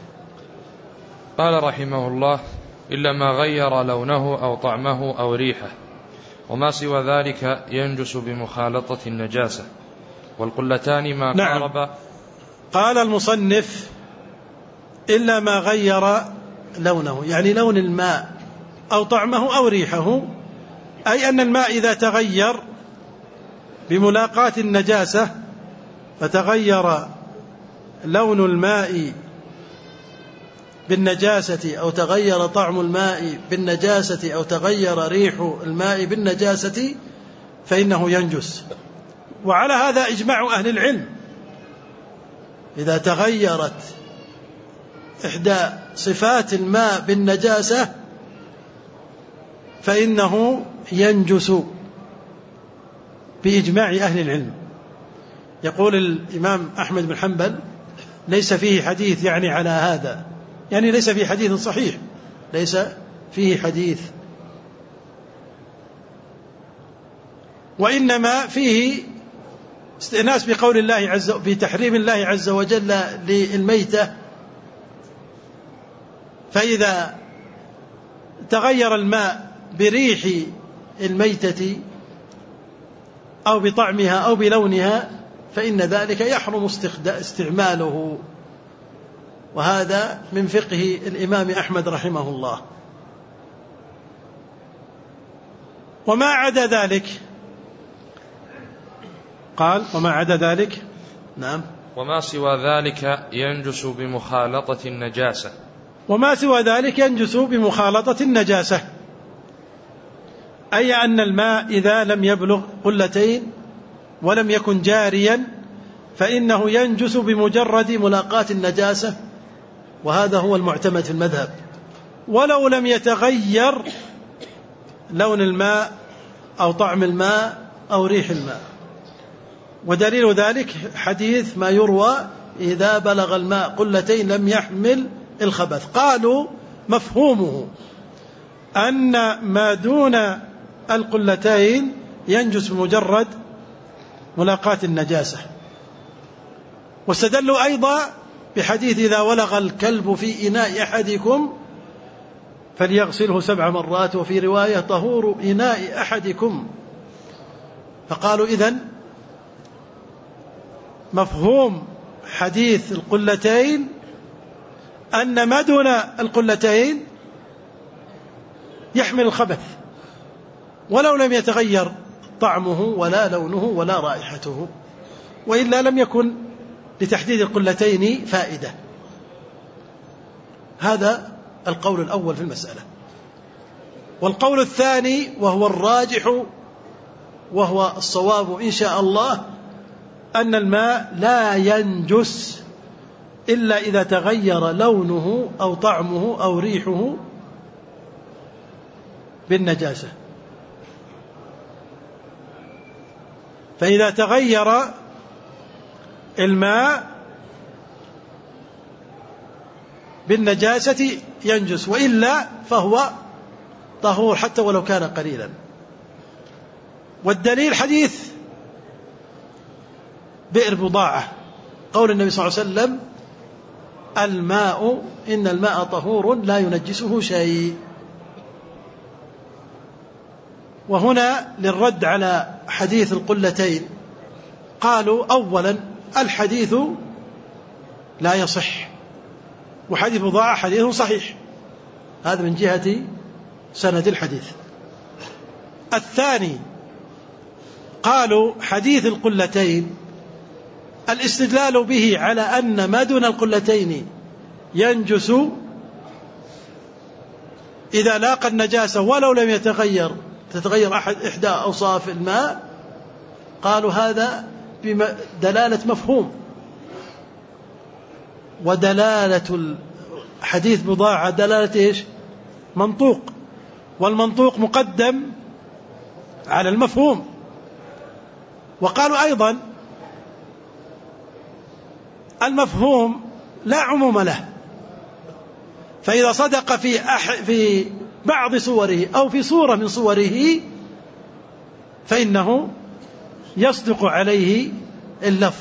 قال رحمه الله: إلا ما غير لونه أو طعمه أو ريحه، وما سوى ذلك ينجس بمخالطة النجاسة، والقلتان ما قارب. نعم. قال المصنف: إلا ما غير لونه، يعني لون الماء أو طعمه أو ريحه، أي أن الماء إذا تغير بملاقاة النجاسة فتغير لون الماء بالنجاسة أو تغير طعم الماء بالنجاسة أو تغير ريح الماء بالنجاسة فإنه ينجس. وعلى هذا إجماع أهل العلم، إذا تغيرت إحدى صفات الماء بالنجاسة فإنه ينجس بإجماع أهل العلم. يقول الإمام أحمد بن حنبل: ليس فيه حديث يعني على هذا، يعني ليس فيه حديث صحيح، ليس فيه حديث، وإنما فيه استئناس بقول الله عز وجل بتحريم الله عز وجل للميتة، فإذا تغير الماء بريح الميتة أو بطعمها أو بلونها فإن ذلك يحرم استعماله، وهذا من فقه الإمام أحمد رحمه الله. وما عدا ذلك، قال: وما عدا ذلك. نعم. وما سوى ذلك ينجس بمخالطة النجاسة. وما سوى ذلك ينجس بمخالطة النجاسة، أي أن الماء إذا لم يبلغ قلتين ولم يكن جاريا فإنه ينجس بمجرد ملاقاة النجاسة، وهذا هو المعتمد في المذهب، ولو لم يتغير لون الماء أو طعم الماء أو ريح الماء. ودليل ذلك حديث ما يروى: إذا بلغ الماء قلتين لم يحمل الخبث. قالوا مفهومه أن ما دون القلتين ينجس بمجرد ملاقاة النجاسة. واستدلوا أيضا بحديث: إذا ولغ الكلب في إناء أحدكم فليغسله 7 مرات، وفي رواية طهور إناء أحدكم. فقالوا إذن مفهوم حديث القلتين أن ما دون القلتين يحمل الخبث ولو لم يتغير طعمه ولا لونه ولا رائحته، وإلا لم يكن لتحديد القلتين فائدة. هذا القول الأول في المسألة. والقول الثاني وهو الراجح وهو الصواب إن شاء الله أن الماء لا ينجس إلا إذا تغير لونه أو طعمه أو ريحه بالنجاسة. فإذا تغير الماء بالنجاسة ينجس، وإلا فهو طهور حتى ولو كان قليلا. والدليل حديث بئر بضاعة، قول النبي صلى الله عليه وسلم: الماء إن الماء طهور لا ينجسه شيء. وهنا للرد على حديث القلتين قالوا: أولا الحديث لا يصح، وحديث بضاعة حديث صحيح، هذا من جهة سند الحديث. الثاني قالوا حديث القلتين الاستدلال به على أن ما دون القلتين ينجس إذا لاقى النجاسة ولو لم تتغير إحدى أوصاف الماء. قالوا هذا بدلالة مفهوم، ودلالة حديث بضاعة دلالة إيش؟ منطوق، والمنطوق مقدم على المفهوم. وقالوا أيضا المفهوم لا عموم له، فإذا صدق في بعض صوره أو في صورة من صوره فإنه يصدق عليه اللفظ،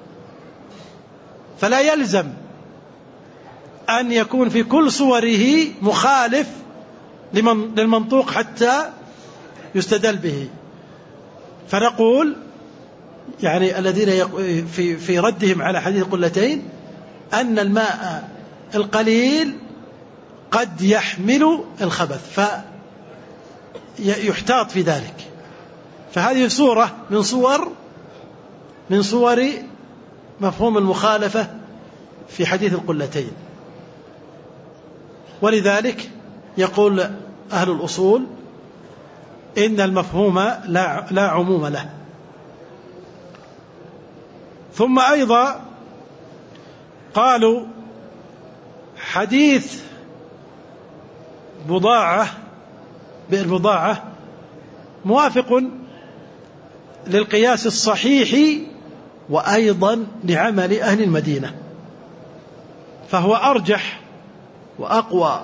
فلا يلزم أن يكون في كل صوره مخالف للمنطوق حتى يستدل به. فنقول يعني الذين في ردهم على حديث القلتين أن الماء القليل قد يحمل الخبث فيحتاط في ذلك. فهذه صورة من صور مفهوم المخالفة في حديث القلتين. ولذلك يقول أهل الأصول إن المفهوم لا عموم له. ثم أيضا قالوا حديث بئر بضاعة موافق للقياس الصحيح وأيضا لعمل أهل المدينة، فهو أرجح وأقوى.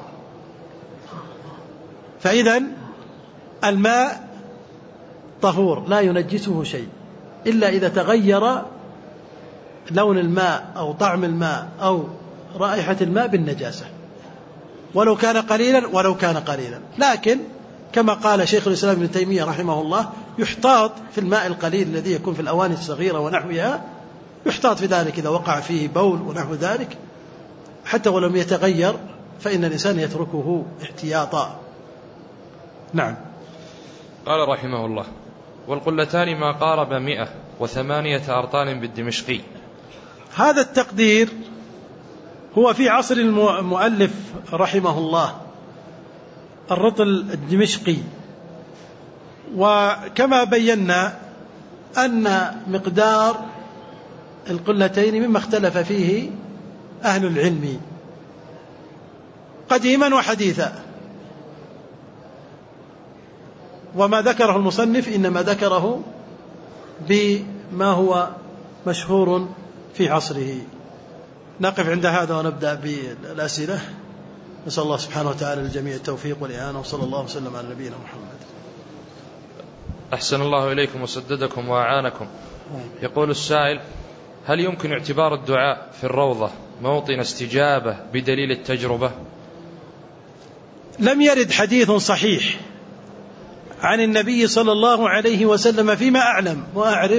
فإذن الماء طهور لا ينجسه شيء إلا إذا تغير لون الماء أو طعم الماء أو رائحة الماء بالنجاسة، ولو كان قليلا. لكن كما قال شيخ الإسلام ابن تيمية رحمه الله يحتاط في الماء القليل الذي يكون في الأواني الصغيرة ونحوها، يحتاط في ذلك إذا وقع فيه بول ونحو ذلك، حتى ولم يتغير فإن الإنسان يتركه احتياطا. نعم. قال رحمه الله: والقلتان ما قارب 108 أرطال بالدمشقي. هذا التقدير هو في عصر المؤلف رحمه الله الرطل الدمشقي. وكما بينا أن مقدار القلتين مما اختلف فيه أهل العلم قديما وحديثا، وما ذكره المصنف إنما ذكره بما هو مشهور في عصره. نقف عند هذا ونبدأ بالأسئلة. نسأل الله سبحانه وتعالى للجميع التوفيق والإعانة، وصلى الله وسلم على نبينا محمد. أحسن الله إليكم وسددكم وأعانكم. يقول السائل: هل يمكن اعتبار الدعاء في الروضة موطن استجابة بدليل التجربة؟ لم يرد حديث صحيح عن النبي صلى الله عليه وسلم فيما أعلم وأعرف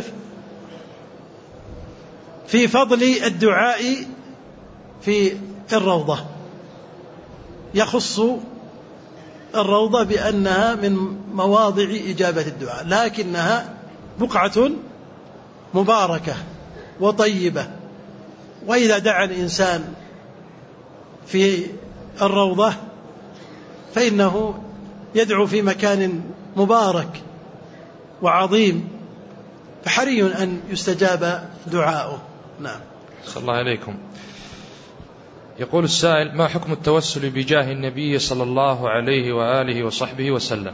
في فضل الدعاء في الروضة، يخص الروضة بأنها من مواضع إجابة الدعاء، لكنها بقعة مباركة وطيبة، وإذا دعا الإنسان في الروضة فإنه يدعو في مكان مبارك وعظيم، فحري أن يستجاب دعاؤه. نعم. صلى الله عليكم. يقول السائل: ما حكم التوسل بجاه النبي صلى الله عليه وآله وصحبه وسلم؟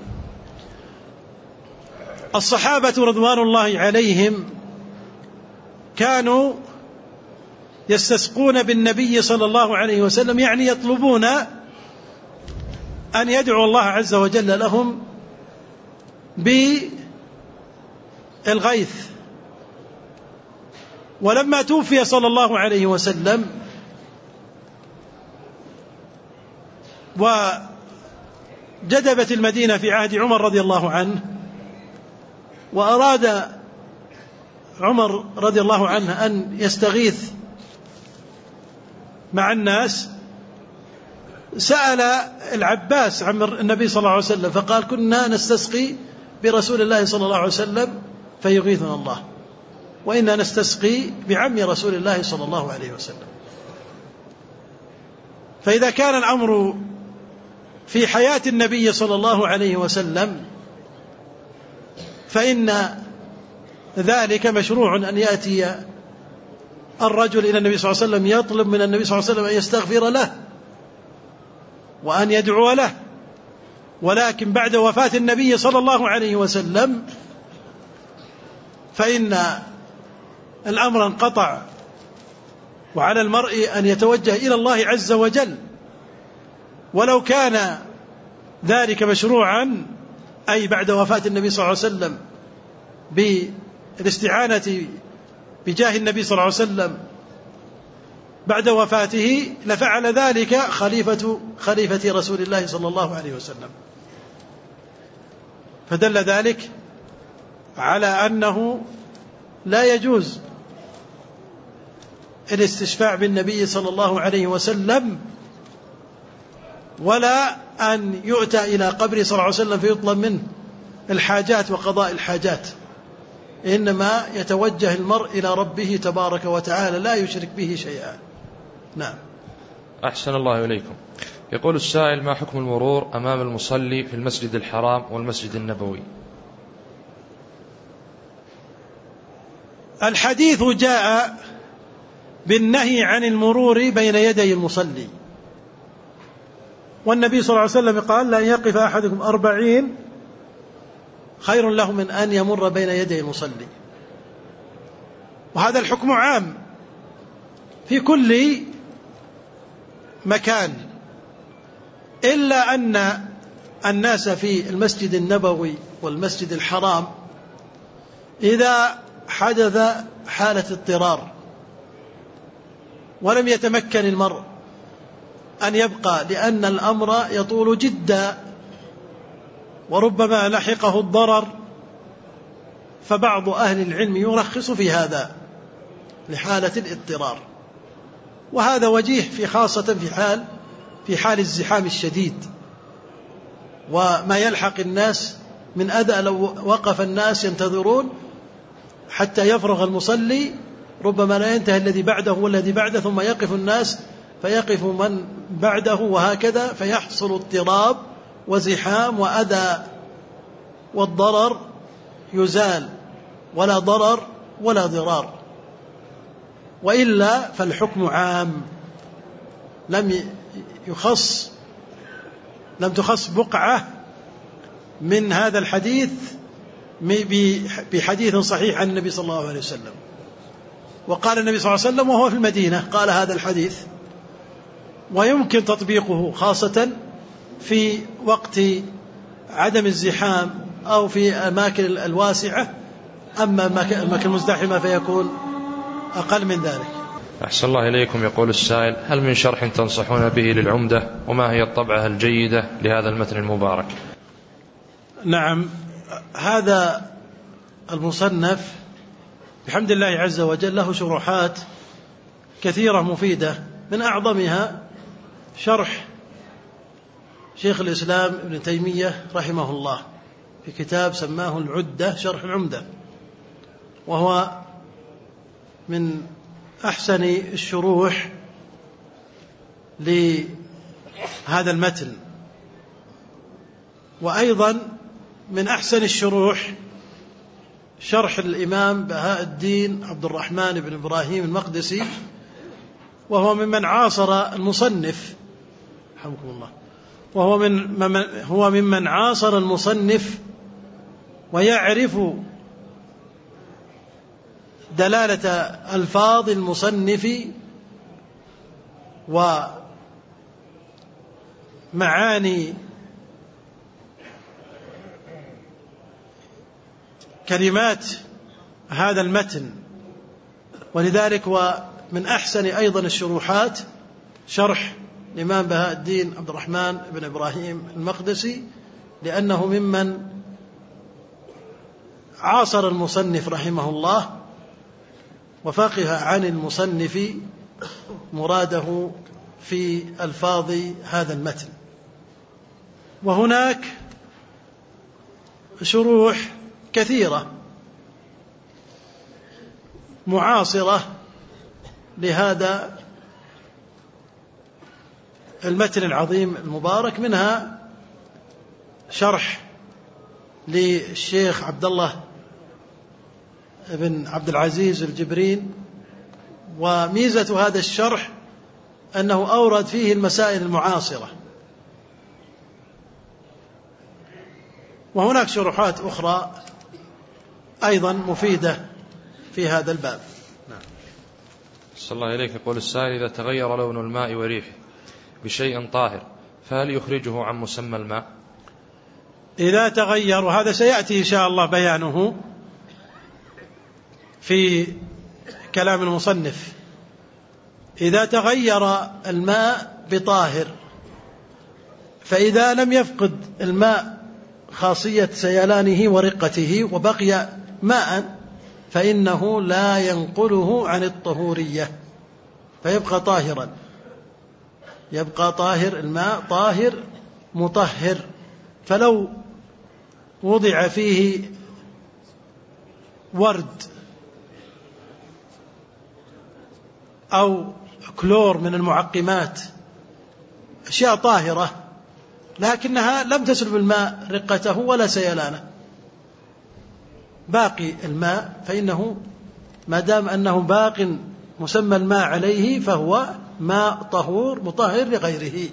الصحابة رضوان الله عليهم كانوا يستسقون بالنبي صلى الله عليه وسلم، يعني يطلبون أن يدعو الله عز وجل لهم بالغيث. ولما توفي صلى الله عليه وسلم وجدبت المدينة في عهد عمر رضي الله عنه، وأراد عمر رضي الله عنه أن يستغيث مع الناس، سأل العباس عم النبي صلى الله عليه وسلم فقال: كنا نستسقي برسول الله صلى الله عليه وسلم فيغيثنا الله، وإنا نستسقي بعم رسول الله صلى الله عليه وسلم. فإذا كان الأمر في حياة النبي صلى الله عليه وسلم فإن ذلك مشروع، أن يأتي الرجل إلى النبي صلى الله عليه وسلم يطلب من النبي صلى الله عليه وسلم أن يستغفر له وأن يدعو له. ولكن بعد وفاة النبي صلى الله عليه وسلم فإن الأمر انقطع، وعلى المرء أن يتوجه إلى الله عز وجل. ولو كان ذلك مشروعا، أي بعد وفاة النبي صلى الله عليه وسلم بالاستعانة بجاه النبي صلى الله عليه وسلم بعد وفاته، لفعل ذلك خليفة رسول الله صلى الله عليه وسلم. فدل ذلك على أنه لا يجوز الاستشفاع بالنبي صلى الله عليه وسلم، ولا أن يؤتى إلى قبره صلى الله عليه وسلم فيطلب منه الحاجات وقضاء الحاجات، إنما يتوجه المرء إلى ربه تبارك وتعالى لا يشرك به شيئا. نعم. أحسن الله إليكم. يقول السائل: ما حكم المرور أمام المصلي في المسجد الحرام والمسجد النبوي؟ الحديث جاء بالنهي عن المرور بين يدي المصلي، والنبي صلى الله عليه وسلم قال: لأن يقف أحدكم 40 خير له من أن يمر بين يدي المصلي. وهذا الحكم عام في كل مكان، إلا أن الناس في المسجد النبوي والمسجد الحرام إذا حدث حالة اضطرار ولم يتمكن المرء أن يبقى، لأن الأمر يطول جدا وربما لحقه الضرر، فبعض أهل العلم يرخص في هذا لحالة الاضطرار، وهذا وجيه في خاصة في حال الزحام الشديد وما يلحق الناس من أذى. لو وقف الناس ينتظرون حتى يفرغ المصلي ربما لا ينتهي الذي بعده والذي بعده، ثم يقف الناس فيقف من بعده، وهكذا فيحصل اضطراب وزحام وأذى، والضرر يزال ولا ضرر ولا ضرار. وإلا فالحكم عام، لم تخص بقعة من هذا الحديث بحديث صحيح عن النبي صلى الله عليه وسلم. وقال النبي صلى الله عليه وسلم وهو في المدينة قال هذا الحديث، ويمكن تطبيقه خاصة في وقت عدم الزحام أو في أماكن الواسعة، أما أماكن المزدحمة فيكون أقل من ذلك. أحسن الله إليكم. يقول السائل: هل من شرح تنصحون به للعمدة؟ وما هي الطبعة الجيدة لهذا المتن المبارك؟ نعم، هذا المصنف بحمد الله عز وجل له شروحات كثيرة مفيدة، من أعظمها شرح شيخ الإسلام ابن تيمية رحمه الله في كتاب سماه العدة شرح العمدة، وهو من أحسن الشروح لهذا المتن. وأيضا من أحسن الشروح شرح الإمام بهاء الدين عبد الرحمن بن إبراهيم المقدسي، وهو ممن عاصر المصنف رحمكم الله، وهو ممن عاصر المصنف ويعرف دلالة ألفاظ المصنف ومعاني كلمات هذا المتن، ولذلك ومن أحسن أيضا الشروحات شرح الإمام بهاء الدين عبد الرحمن بن إبراهيم المقدسي، لأنه ممن عاصر المصنف رحمه الله وفقه عن المصنف مراده في ألفاظ هذا المتن. وهناك شروح كثيرة معاصرة لهذا المتن العظيم المبارك، منها شرح للشيخ عبد الله بن عبد العزيز الجبرين، وميزة هذا الشرح أنه أورد فيه المسائل المعاصرة. وهناك شروحات أخرى أيضا مفيدة في هذا الباب. نعم. صلى الله إليك. يقول السائل: إذا تغير لون الماء وريحه بشيء طاهر فهل يخرجه عن مسمى الماء؟ إذا تغير، وهذا سيأتي إن شاء الله بيانه في كلام المصنف، إذا تغير الماء بطاهر، فإذا لم يفقد الماء خاصية سيلانه ورقته وبقي ماء، فإنه لا ينقله عن الطهورية، فيبقى طاهرا، يبقى طاهر، الماء طاهر مطهر. فلو وضع فيه ورد أو كلور من المعقمات، أشياء طاهرة، لكنها لم تسلب الماء رقته ولا سيلانه، باقي الماء، فإنه ما دام أنه باق مسمى الماء عليه فهو ماء طهور مطهر لغيره،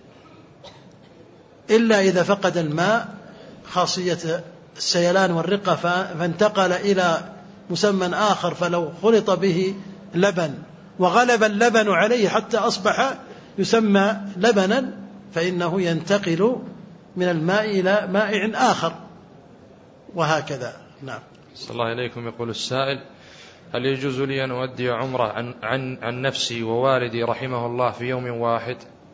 إلا إذا فقد الماء خاصية السيلان والرقة فانتقل إلى مسمى آخر، فلو خلط به لبن وغلب اللبن عليه حتى أصبح يسمى لبنا، فإنه ينتقل من الماء إلى مائع آخر، وهكذا. نعم. صلى الله إليكم. يقول السائل: هل يجوز لي أن أؤدي عمرة عن نفسي ووالدي رحمه الله في يوم واحد؟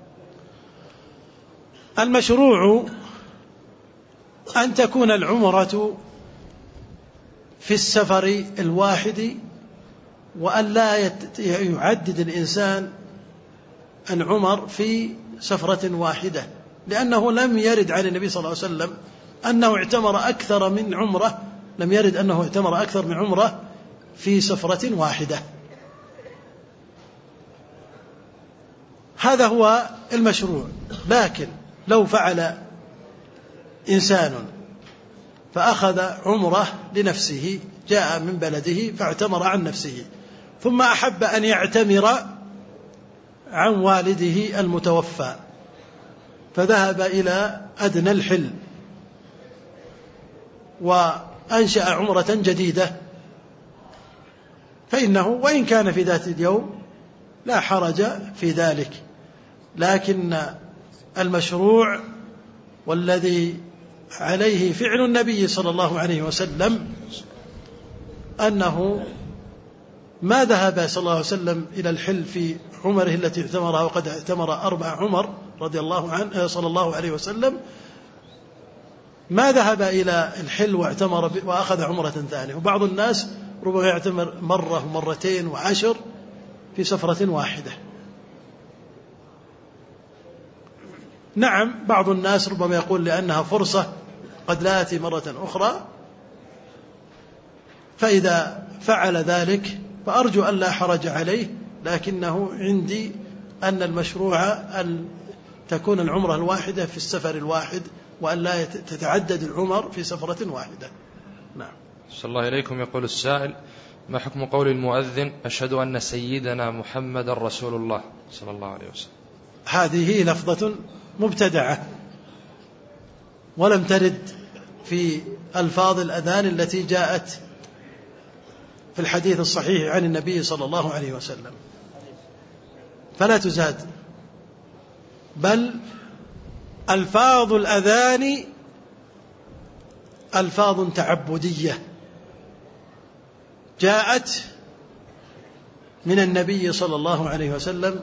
المشروع أن تكون العمرة في السفر الواحد، وأن لا يعدد الإنسان العمر في سفرة واحدة، لأنه لم يرد عن النبي صلى الله عليه وسلم أنه اعتمر أكثر من عمرة، لم يرد أنه اعتمر أكثر من عمرة في سفرة واحدة. هذا هو المشروع. لكن لو فعل إنسان فأخذ عمرة لنفسه، جاء من بلده فاعتمر عن نفسه، ثم أحب أن يعتمر عن والده المتوفى، فذهب إلى أدنى الحل وأنشأ عمرة جديدة، فإنه وإن كان في ذات اليوم لا حرج في ذلك. لكن المشروع والذي عليه فعل النبي صلى الله عليه وسلم أنه ما ذهب صلى الله عليه وسلم إلى الحل في عمره التي اعتمرها، وقد اعتمر 4 عمر رضي الله عنه صلى الله عليه وسلم، ما ذهب إلى الحل واعتمر وأخذ عمرة ثانية. وبعض الناس ربما يعتمر مرة ومرتين و10 في سفرة واحدة. نعم، بعض الناس ربما يقول لأنها فرصة قد لا يأتي مرة أخرى، فإذا فعل ذلك فأرجو أن لا حرج عليه، لكنه عندي أن المشروع أن تكون العمرة الواحدة في السفر الواحد، وأن لا تتعدد العمر في سفرة واحدة. نعم. صلى الله إليكم. يقول السائل: ما حكم قول المؤذن: أشهد أن سيدنا محمد رسول الله صلى الله عليه وسلم؟ هذه لفظة مبتدعة، ولم ترد في ألفاظ الأذان التي جاءت في الحديث الصحيح عن النبي صلى الله عليه وسلم، فلا تزاد، بل ألفاظ الأذان ألفاظ تعبدية جاءت من النبي صلى الله عليه وسلم،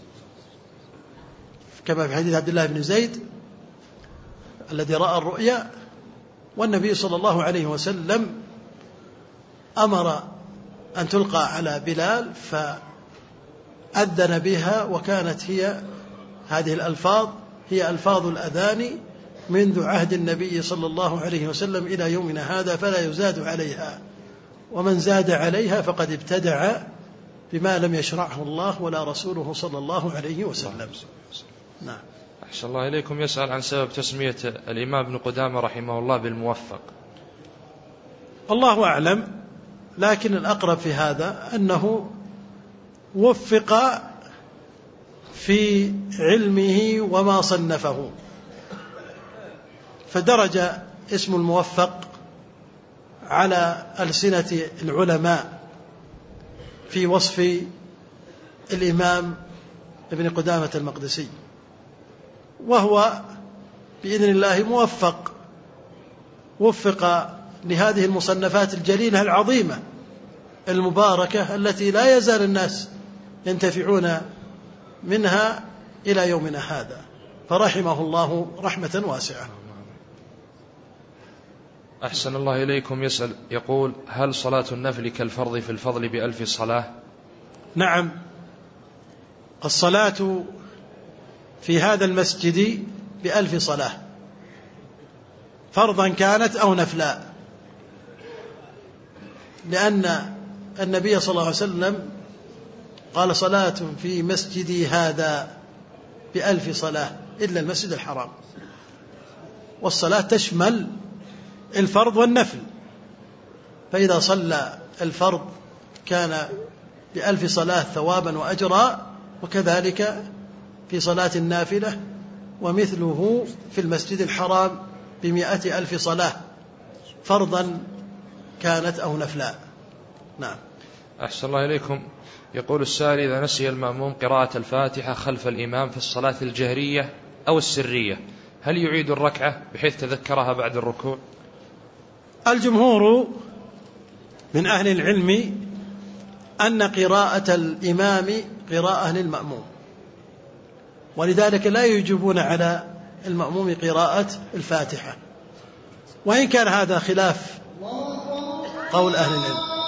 كما في حديث عبد الله بن زيد الذي رأى الرؤيا، والنبي صلى الله عليه وسلم أمر أن تلقى على بلال فأذن بها، وكانت هذه الألفاظ هي ألفاظ الأذان منذ عهد النبي صلى الله عليه وسلم إلى يومنا هذا، فلا يزاد عليها، ومن زاد عليها فقد ابتدع بما لم يشرعه الله ولا رسوله صلى الله عليه وسلم. نعم. أحسن الله إليكم. يسأل عن سبب تسمية الإمام ابن قدامة رحمه الله بالموفق. الله أعلم، لكن الأقرب في هذا أنه وفق في علمه وما صنفه، فدرج اسم الموفق على ألسنة العلماء في وصف الإمام ابن قدامة المقدسي، وهو بإذن الله موفق، وفق لهذه المصنفات الجليلة العظيمة المباركة التي لا يزال الناس ينتفعون منها إلى يومنا هذا، فرحمه الله رحمة واسعة. أحسن الله إليكم. يسأل يقول: هل صلاة النفل كالفرض في الفضل ب1000 صلاة؟ نعم، الصلاة في هذا المسجد ب1000 صلاة، فرضا كانت أو نفلا، لأن النبي صلى الله عليه وسلم قال: صلاة في مسجدي هذا ب1000 صلاة إلا المسجد الحرام. والصلاة تشمل الفرض والنفل، فإذا صلى الفرض كان ب1000 صلاة ثوابا وأجرا، وكذلك في صلاة النافلة، ومثله في المسجد الحرام ب100,000 صلاة فرضا كانت أو نفلا. نعم. أحسن الله إليكم. يقول السائل: إذا نسي المأموم قراءة الفاتحة خلف الإمام في الصلاة الجهرية أو السرية، هل يعيد الركعة بحيث تذكرها بعد الركوع؟ الجمهور من أهل العلم أن قراءة الإمام قراءة للمأموم، ولذلك لا يجيبون على المأموم قراءة الفاتحة، وإن كان هذا خلاف قول أهل العلم.